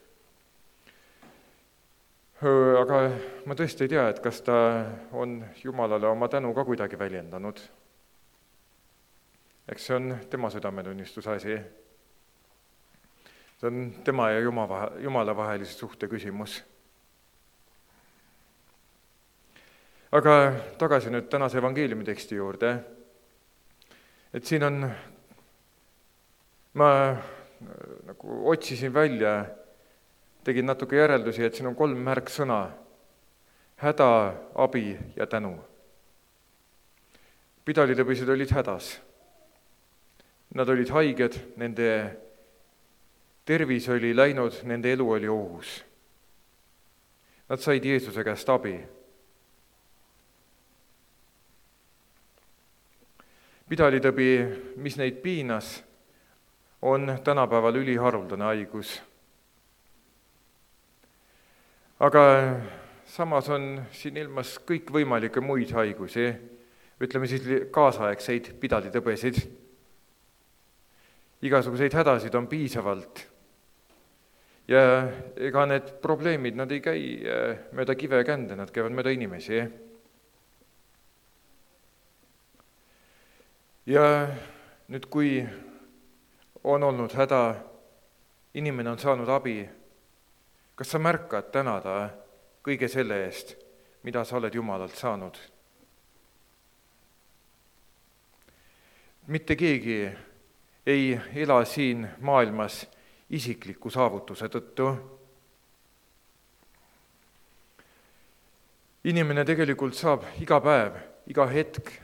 Aga ma tõesti ei tea, et kas ta on Jumalale oma tänu ka kuidagi väljendanud. Eks see on tema südametunnistuse asi. See on tema ja Jumala vahelise suhte küsimus. Aga tagasi nüüd tänase evangeeliumi teksti juurde. Et siin on, ma nagu otsisin välja, tegin natuke järeldusi, et siin on 3 märksõna: häda, abi ja tänu. Pidalitõbised olid hädas. Nad olid haiged, nende tervis oli läinud, nende elu oli ohus. Nad said Jeesuse käest abi. Pidalitõbi, mis neid piinas, on tänapäeval üliharuldane haigus. Aga samas on siin ilmas kõikvõimalikke muid haigusi, ütleme siis kaasaegseid pidalitõbesid. Igasuguseid hädasid on piisavalt. Ja ega need probleemid, nad ei käi mööda kive kände, nad käivad mööda inimesi. Ja nüüd, kui on olnud häda, inimene on saanud abi, kas sa märkad tänada kõige selle eest, mida sa oled Jumalalt saanud? Mitte keegi ei ela siin maailmas isikliku saavutuse tõttu. Inimene tegelikult saab iga päev, iga hetk,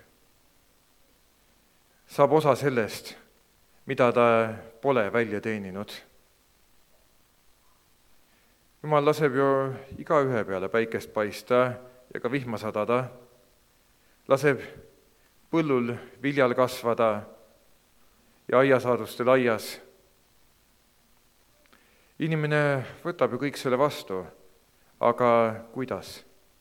saab osa sellest, mida ta pole välja teeninud. Jumal laseb ju igaühe peale päikest paista ja ka vihma sadada, laseb põllul viljal kasvada ja aiasaadustel aias. Inimene võtab ju kõik selle vastu, aga kuidas?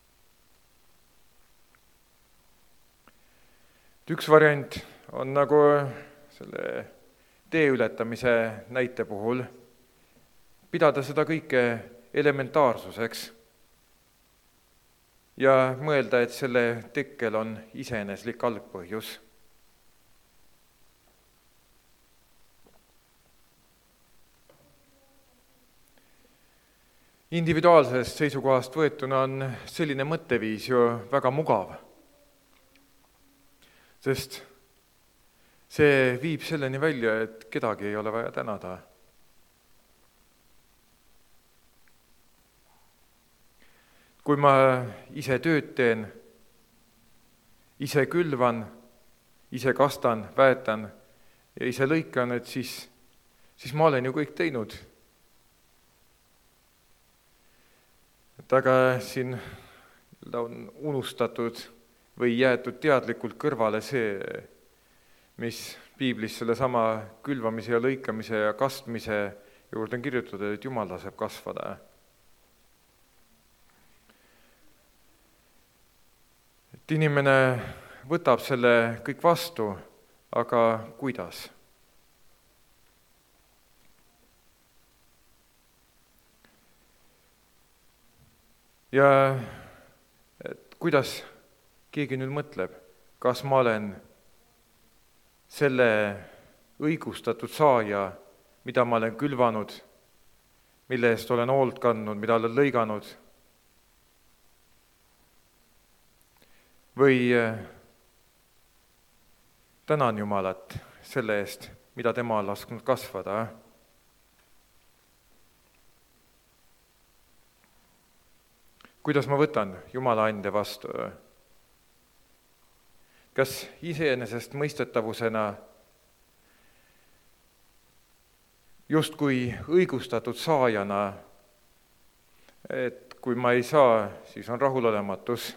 Üks variant on nagu selle tee ületamise näite puhul pidada seda kõike elementaarsuseks ja mõelda, et selle tekkel on iseeneslik algpõhjus. Individuaalsest seisukohast võetuna on selline mõtteviis ju väga mugav, sest see viib selleni välja, et kedagi ei ole vaja tänada. Kui ma ise tööd teen, ise külvan, ise kastan, väetan ja ise lõikan, et siis ma olen ju kõik teinud. Aga siin on unustatud või jäetud teadlikult kõrvale see, mis piiblis selle sama külvamise ja lõikamise ja kastmise juurde on kirjutatud, et Jumal laseb kasvada. Et inimene võtab selle kõik vastu, aga kuidas? Ja et kuidas keegi nüüd mõtleb, kas ma olen selle õigustatud saaja, mida ma olen külvanud, mille eest olen hoolt kandnud, mida olen lõiganud, või tänan Jumalat selle eest, mida tema on lasknud kasvada. Kuidas ma võtan Jumala ande vastu? kas iseenesest mõistetavusena justkui õigustatud saajana, et kui ma ei saa, siis on rahulolematus.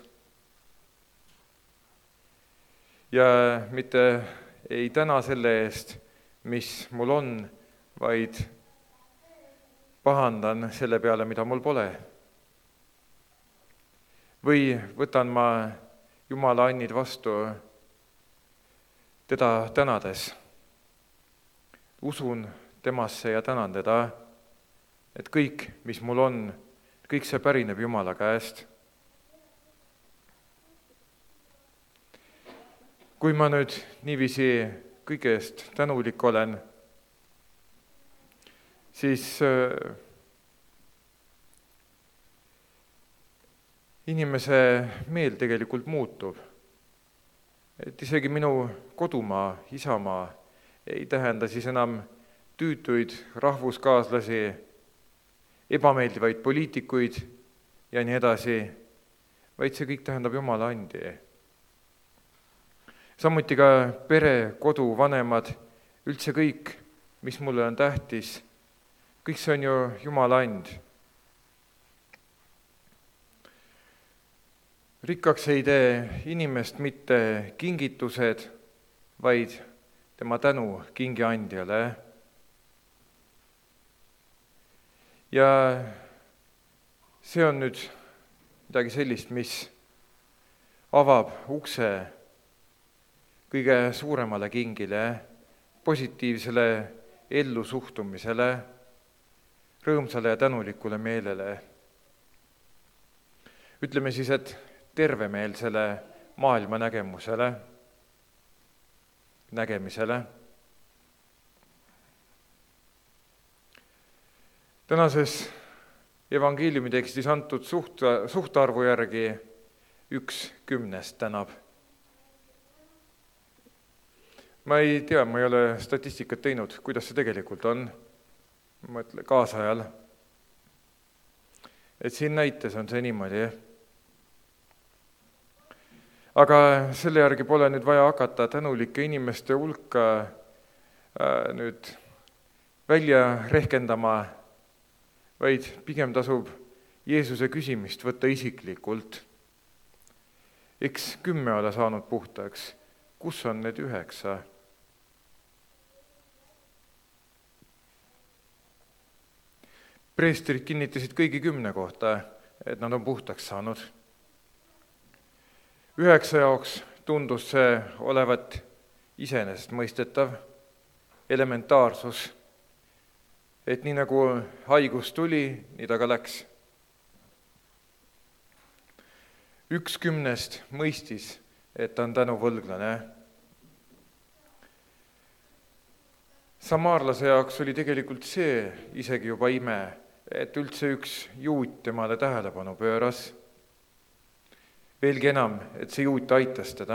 Ja mitte ei täna selle eest, mis mul on, vaid pahandan selle peale, mida mul pole. Või võtan ma Jumala annid vastu teda tänades. Usun temasse ja tänan teda, et kõik, mis mul on, kõik see pärineb Jumala käest. Kui ma nüüd niiviisi kõige eest tänulik olen, siis inimese meel tegelikult muutub. Et isegi minu kodumaa, isamaa ei tähenda siis enam tüütuid rahvuskaaslasi, ebameeldivaid poliitikuid ja nii edasi, vaid see kõik tähendab Jumala andi. Samuti ka pere, kodu, vanemad, üldse kõik, mis mulle on tähtis, kõik see on ju Jumala and. Rikkaks ei tee inimest mitte kingitused, vaid tema tänu kingiandjale. Ja see on nüüd midagi sellist, mis avab ukse kõige suuremale kingile, positiivsele ellusuhtumisele, rõõmsale ja tänulikule meelele. Ütleme siis, et tervemeelsele maailma nägemisele. Tänases evangeeliumi tekstis antud suhtarvu järgi 1/10 tänab. Ma ei tea, ma ei ole statistikat teinud, kuidas see tegelikult on, mõtle kaasajal. Et siin näites on see niimoodi. Aga selle järgi pole nüüd vaja hakata tänulike inimeste hulka nüüd välja rehkendama, vaid pigem tasub Jeesuse küsimist võtta isiklikult. Eks 10 ole saanud puhtaks, kus on need 9? Preestrid kinnitasid kõigi 10 kohta, et nad on puhtaks saanud. 9 jaoks tundus see olevat iseenesestmõistetav, elementaarsus, et nii nagu haigus tuli, nii ta ka läks. 1/10 mõistis, et ta on tänuvõlglane. Samaarlase jaoks oli tegelikult see isegi juba ime, et üldse üks juut temale tähelepanu pööras. Veelgi enam, et see juut aitas teda.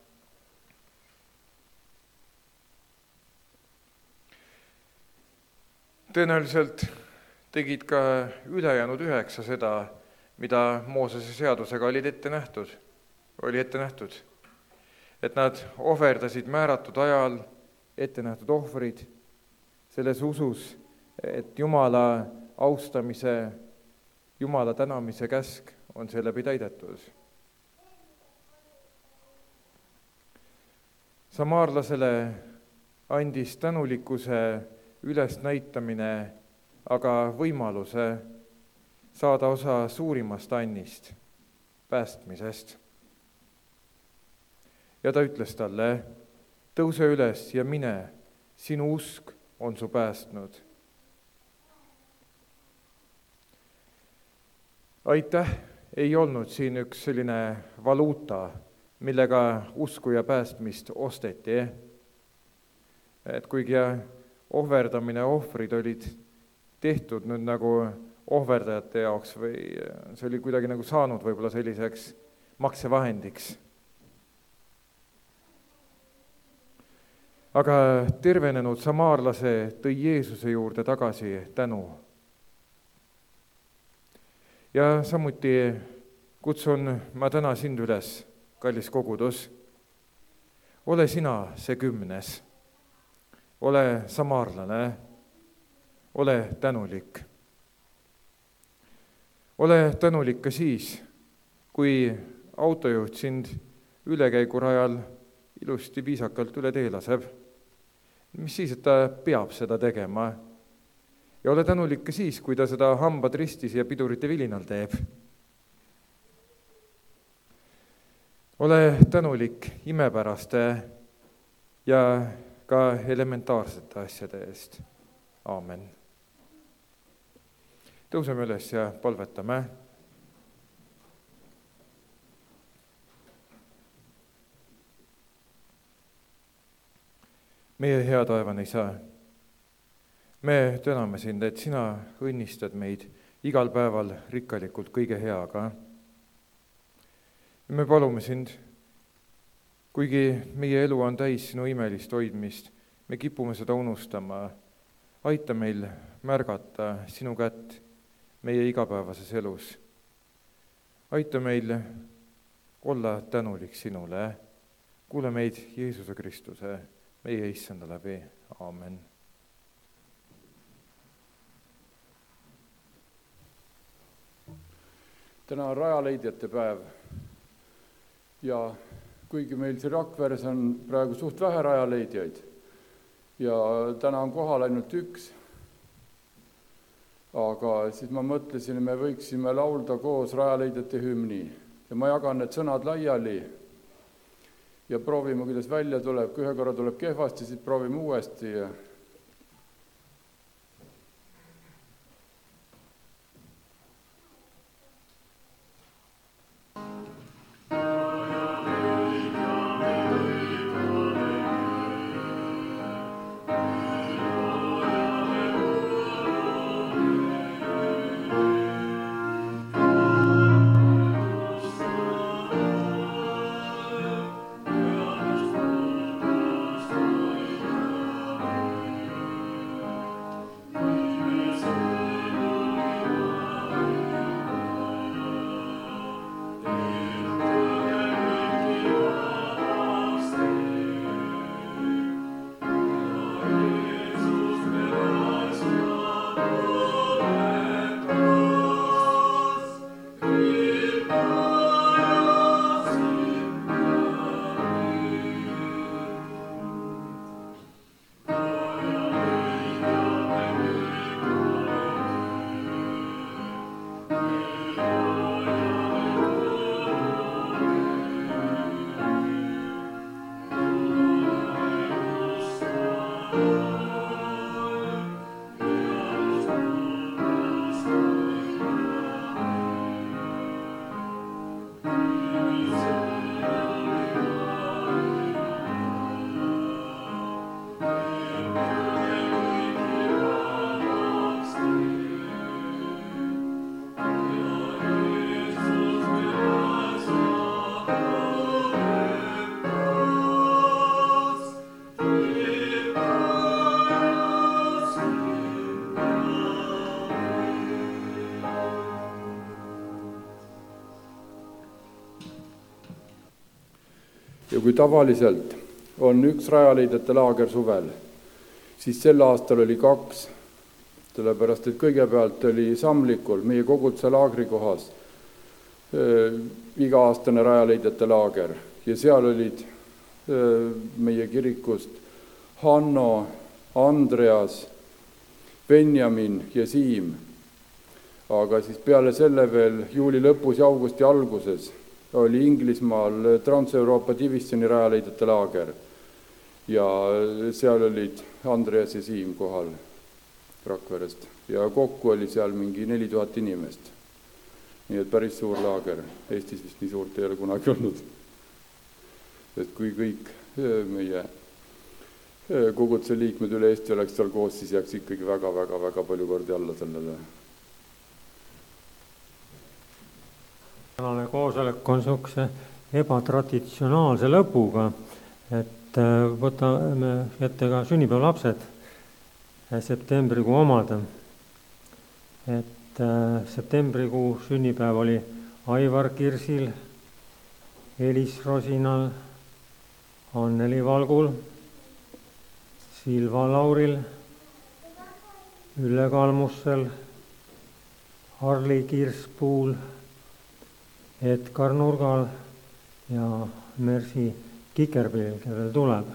Tõenäoliselt tegid ka ülejäänud 9 seda, mida Moosese seadusega oli ette nähtud. Et nad ohverdasid määratud ajal ette nähtud ohvrid selles usus, et Jumala austamise, Jumala tänamise käsk on seeläbi täidetud. Samaarlasele andis tänulikkuse ülesnäitamine aga võimaluse saada osa suurimast annist, päästmisest. Ja ta ütles talle, tõuse üles ja mine, sinu usk on su päästnud. Aitäh ei olnud siin üks selline valuuta, millega usku ja päästmist osteti. Et kuigi ohverdamine, ohvrid olid tehtud nüüd nagu ohverdajate jaoks või see oli kuidagi nagu saanud võib-olla selliseks maksevahendiks. Aga tervenenud samaarlase tõi Jeesuse juurde tagasi tänu. Ja samuti kutsun ma täna sind üles, kallis kogudus, ole sina see 10. Ole samaarlane, ole tänulik. Ole tänulik ka siis, kui autojuht sind ülekäigurajal ilusti viisakalt üle tee laseb. Mis siis, et ta peab seda tegema? Ja ole tänulik ka siis, kui ta seda hambad ristis ja pidurite vilinal teeb. Ole tänulik imepäraste ja ka elementaarsete asjade eest. Aamen. Tõuseme üles ja palvetame. Meie hea taevane Isa, me täname sind, et sina õnnistad meid igal päeval rikkalikult kõige heaga. Me palume sind, kuigi meie elu on täis sinu imelist hoidmist, me kipume seda unustama. Aita meil märgata sinu kätt meie igapäevases elus. Aita meil olla tänulik sinule. Kuule meid Jeesuse Kristuse, meie issanda läbi. Aamen. Täna on rajaleidjate päev ja kuigi meil siin Rakveres on praegu suht vähe rajaleidjaid ja täna on kohal ainult üks, aga siis ma mõtlesin, et me võiksime laulda koos rajaleidjate hümni ja ma jagan need sõnad laiali ja proovime, kuidas välja tuleb. Kui ühe korra tuleb kehvasti, siis proovime uuesti. Ja kui tavaliselt on üks rajaleidjate laager suvel, siis sel aastal oli 2, sellepärast et kõigepealt oli Samlikul meie koguduse laagrikohas iga-aastane rajaleidjate laager ja seal olid meie kirikust Hanno, Andreas, Benjamin ja Siim. Aga siis peale selle veel juuli lõpus ja augusti alguses oli Inglismaal Trans-Euroopa Divisioni rajaleidjate laager ja seal olid Andreas ja Siim kohal Rakverest ja kokku oli seal mingi 4000 inimest. Nii et päris suur laager. Eestis vist nii suurt ei ole kunagi olnud. Et kui kõik meie koguduse liikmed üle Eesti oleks seal koos, siis jääks ikkagi väga palju kordi alla sellele. Tänane koosolek on niisuguse ebatraditsionaalse lõpuga, et võtame ette ka sünnipäevalapsed septembrikuu omada. Et septembrikuu sünnipäev oli Aivar Kirsil, Elis Rosinal, Anneli Valgul, Silva Lauril, Ülle Kalmussel, Harli Kirspuul, Edgar Nurgal ja Mersi Kikerpil, kellel tuleb.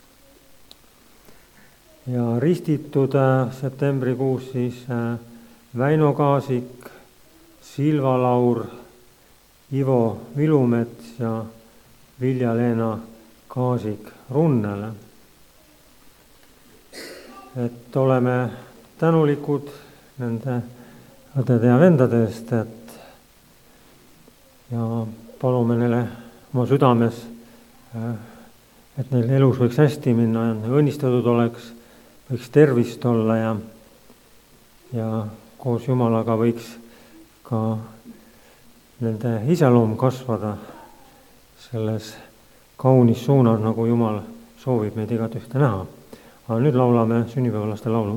Ja ristitud septembrikuus siis Väino Kaasik, Silva Laur, Ivo Vilumets ja Vilja-Leena Kaasik Runnele. Et oleme tänulikud nende õdede ja vendade eest, ja palume neile oma südames, et neil elus võiks hästi minna, õnnistatud oleks, võiks tervist olla ja koos Jumalaga võiks ka nende iseloom kasvada selles kaunis suunas, nagu Jumal soovib meid igat ühte näha. Aga nüüd laulame sünnipäevalaste laulu.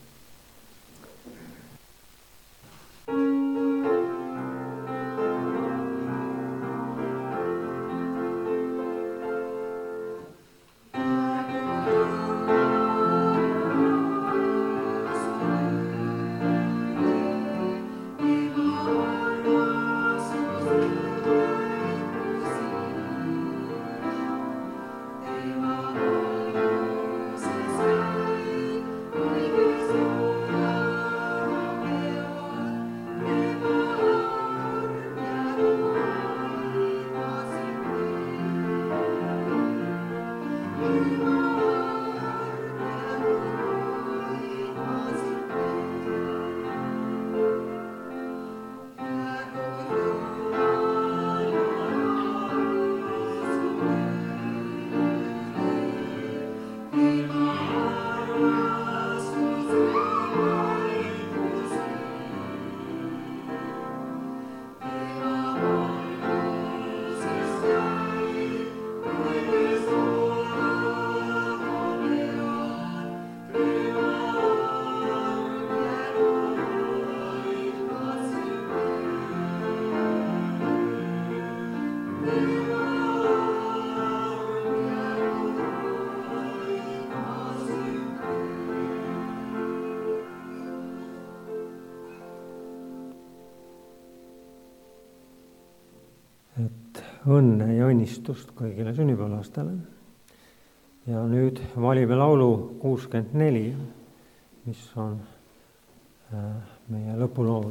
Õnne ja õnnistust kõigile sünnipäevalastele. Ja nüüd valime laulu 64, mis on meie lõpulaul.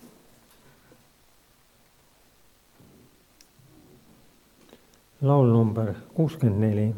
Laul number 64.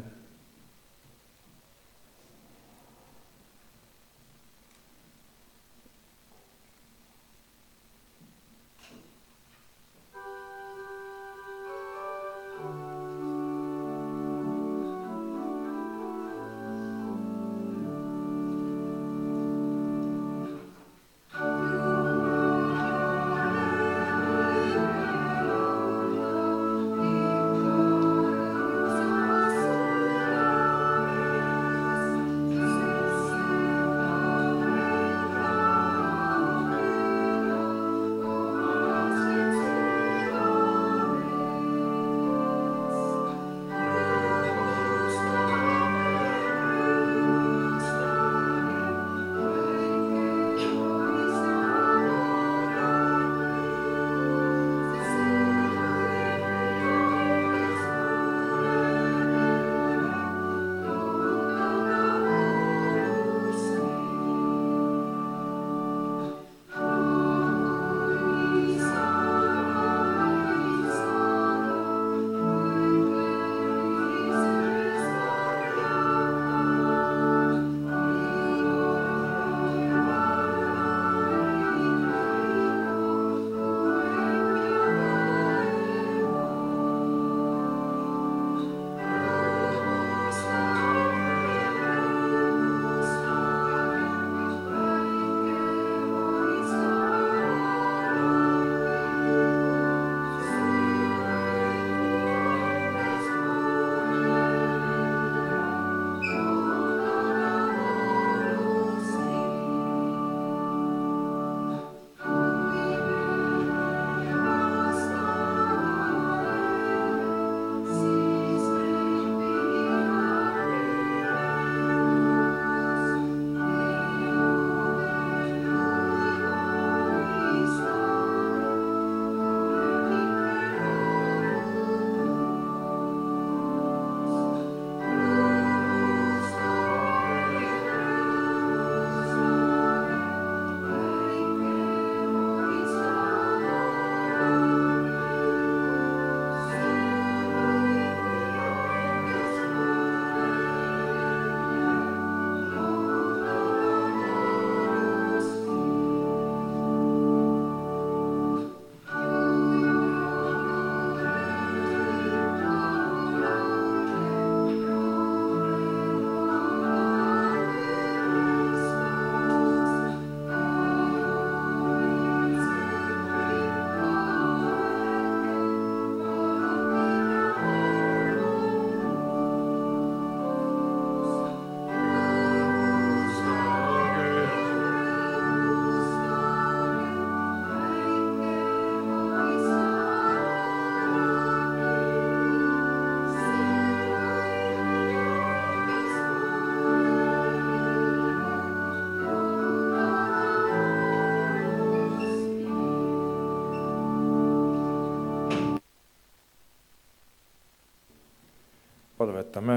palvetame.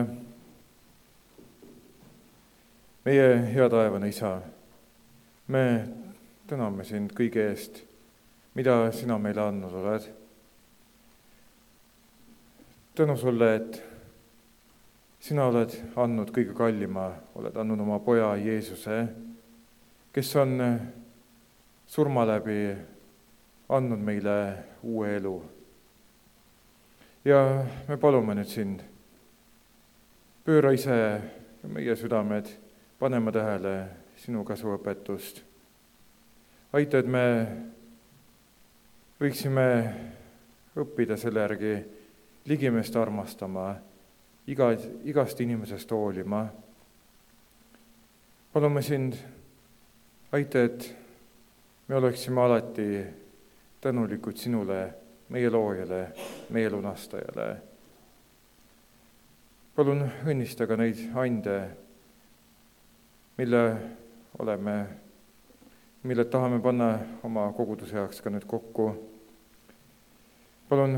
Meie hea taevane Isa, me täname sind kõige eest, mida sina meile andnud oled. Tänu sulle, et sina oled andnud kõige kallima, oled andnud oma poja Jeesuse, kes on surma läbi andnud meile uue elu. Ja me palume nüüd sind, pööra ise meie südamed panema tähele sinu käsuõpetust. Aita, et me võiksime õppida selle järgi ligimest armastama, igast inimesest hoolima. Palume sind, aita, et me oleksime alati tänulikud sinule, meie loojale, meie lunastajale. Palun õnnista ka neid ande, mille tahame panna oma koguduse jaoks ka nüüd kokku. Palun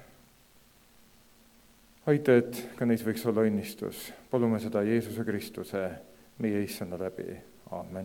aita, et ka neis võiks olla õnnistus. Palume seda Jeesuse Kristuse, meie Issanda läbi. Aamen.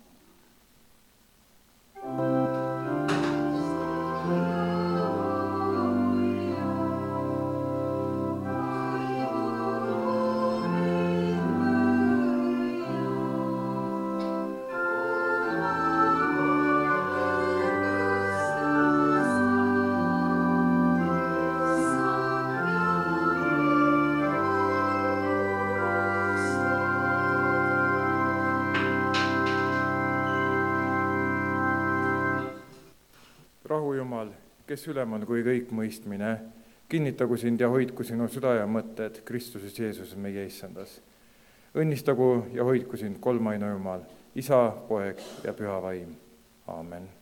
Rahu Jumal, kes ülem on kui kõik mõistmine, kinnitagu sind ja hoidku sinu süda ja mõtted Kristuses Jeesuses meie Issandas. Õnnistagu ja hoidku sind kolmaine Jumal, Isa, Poeg ja Püha Vaim. Aamen.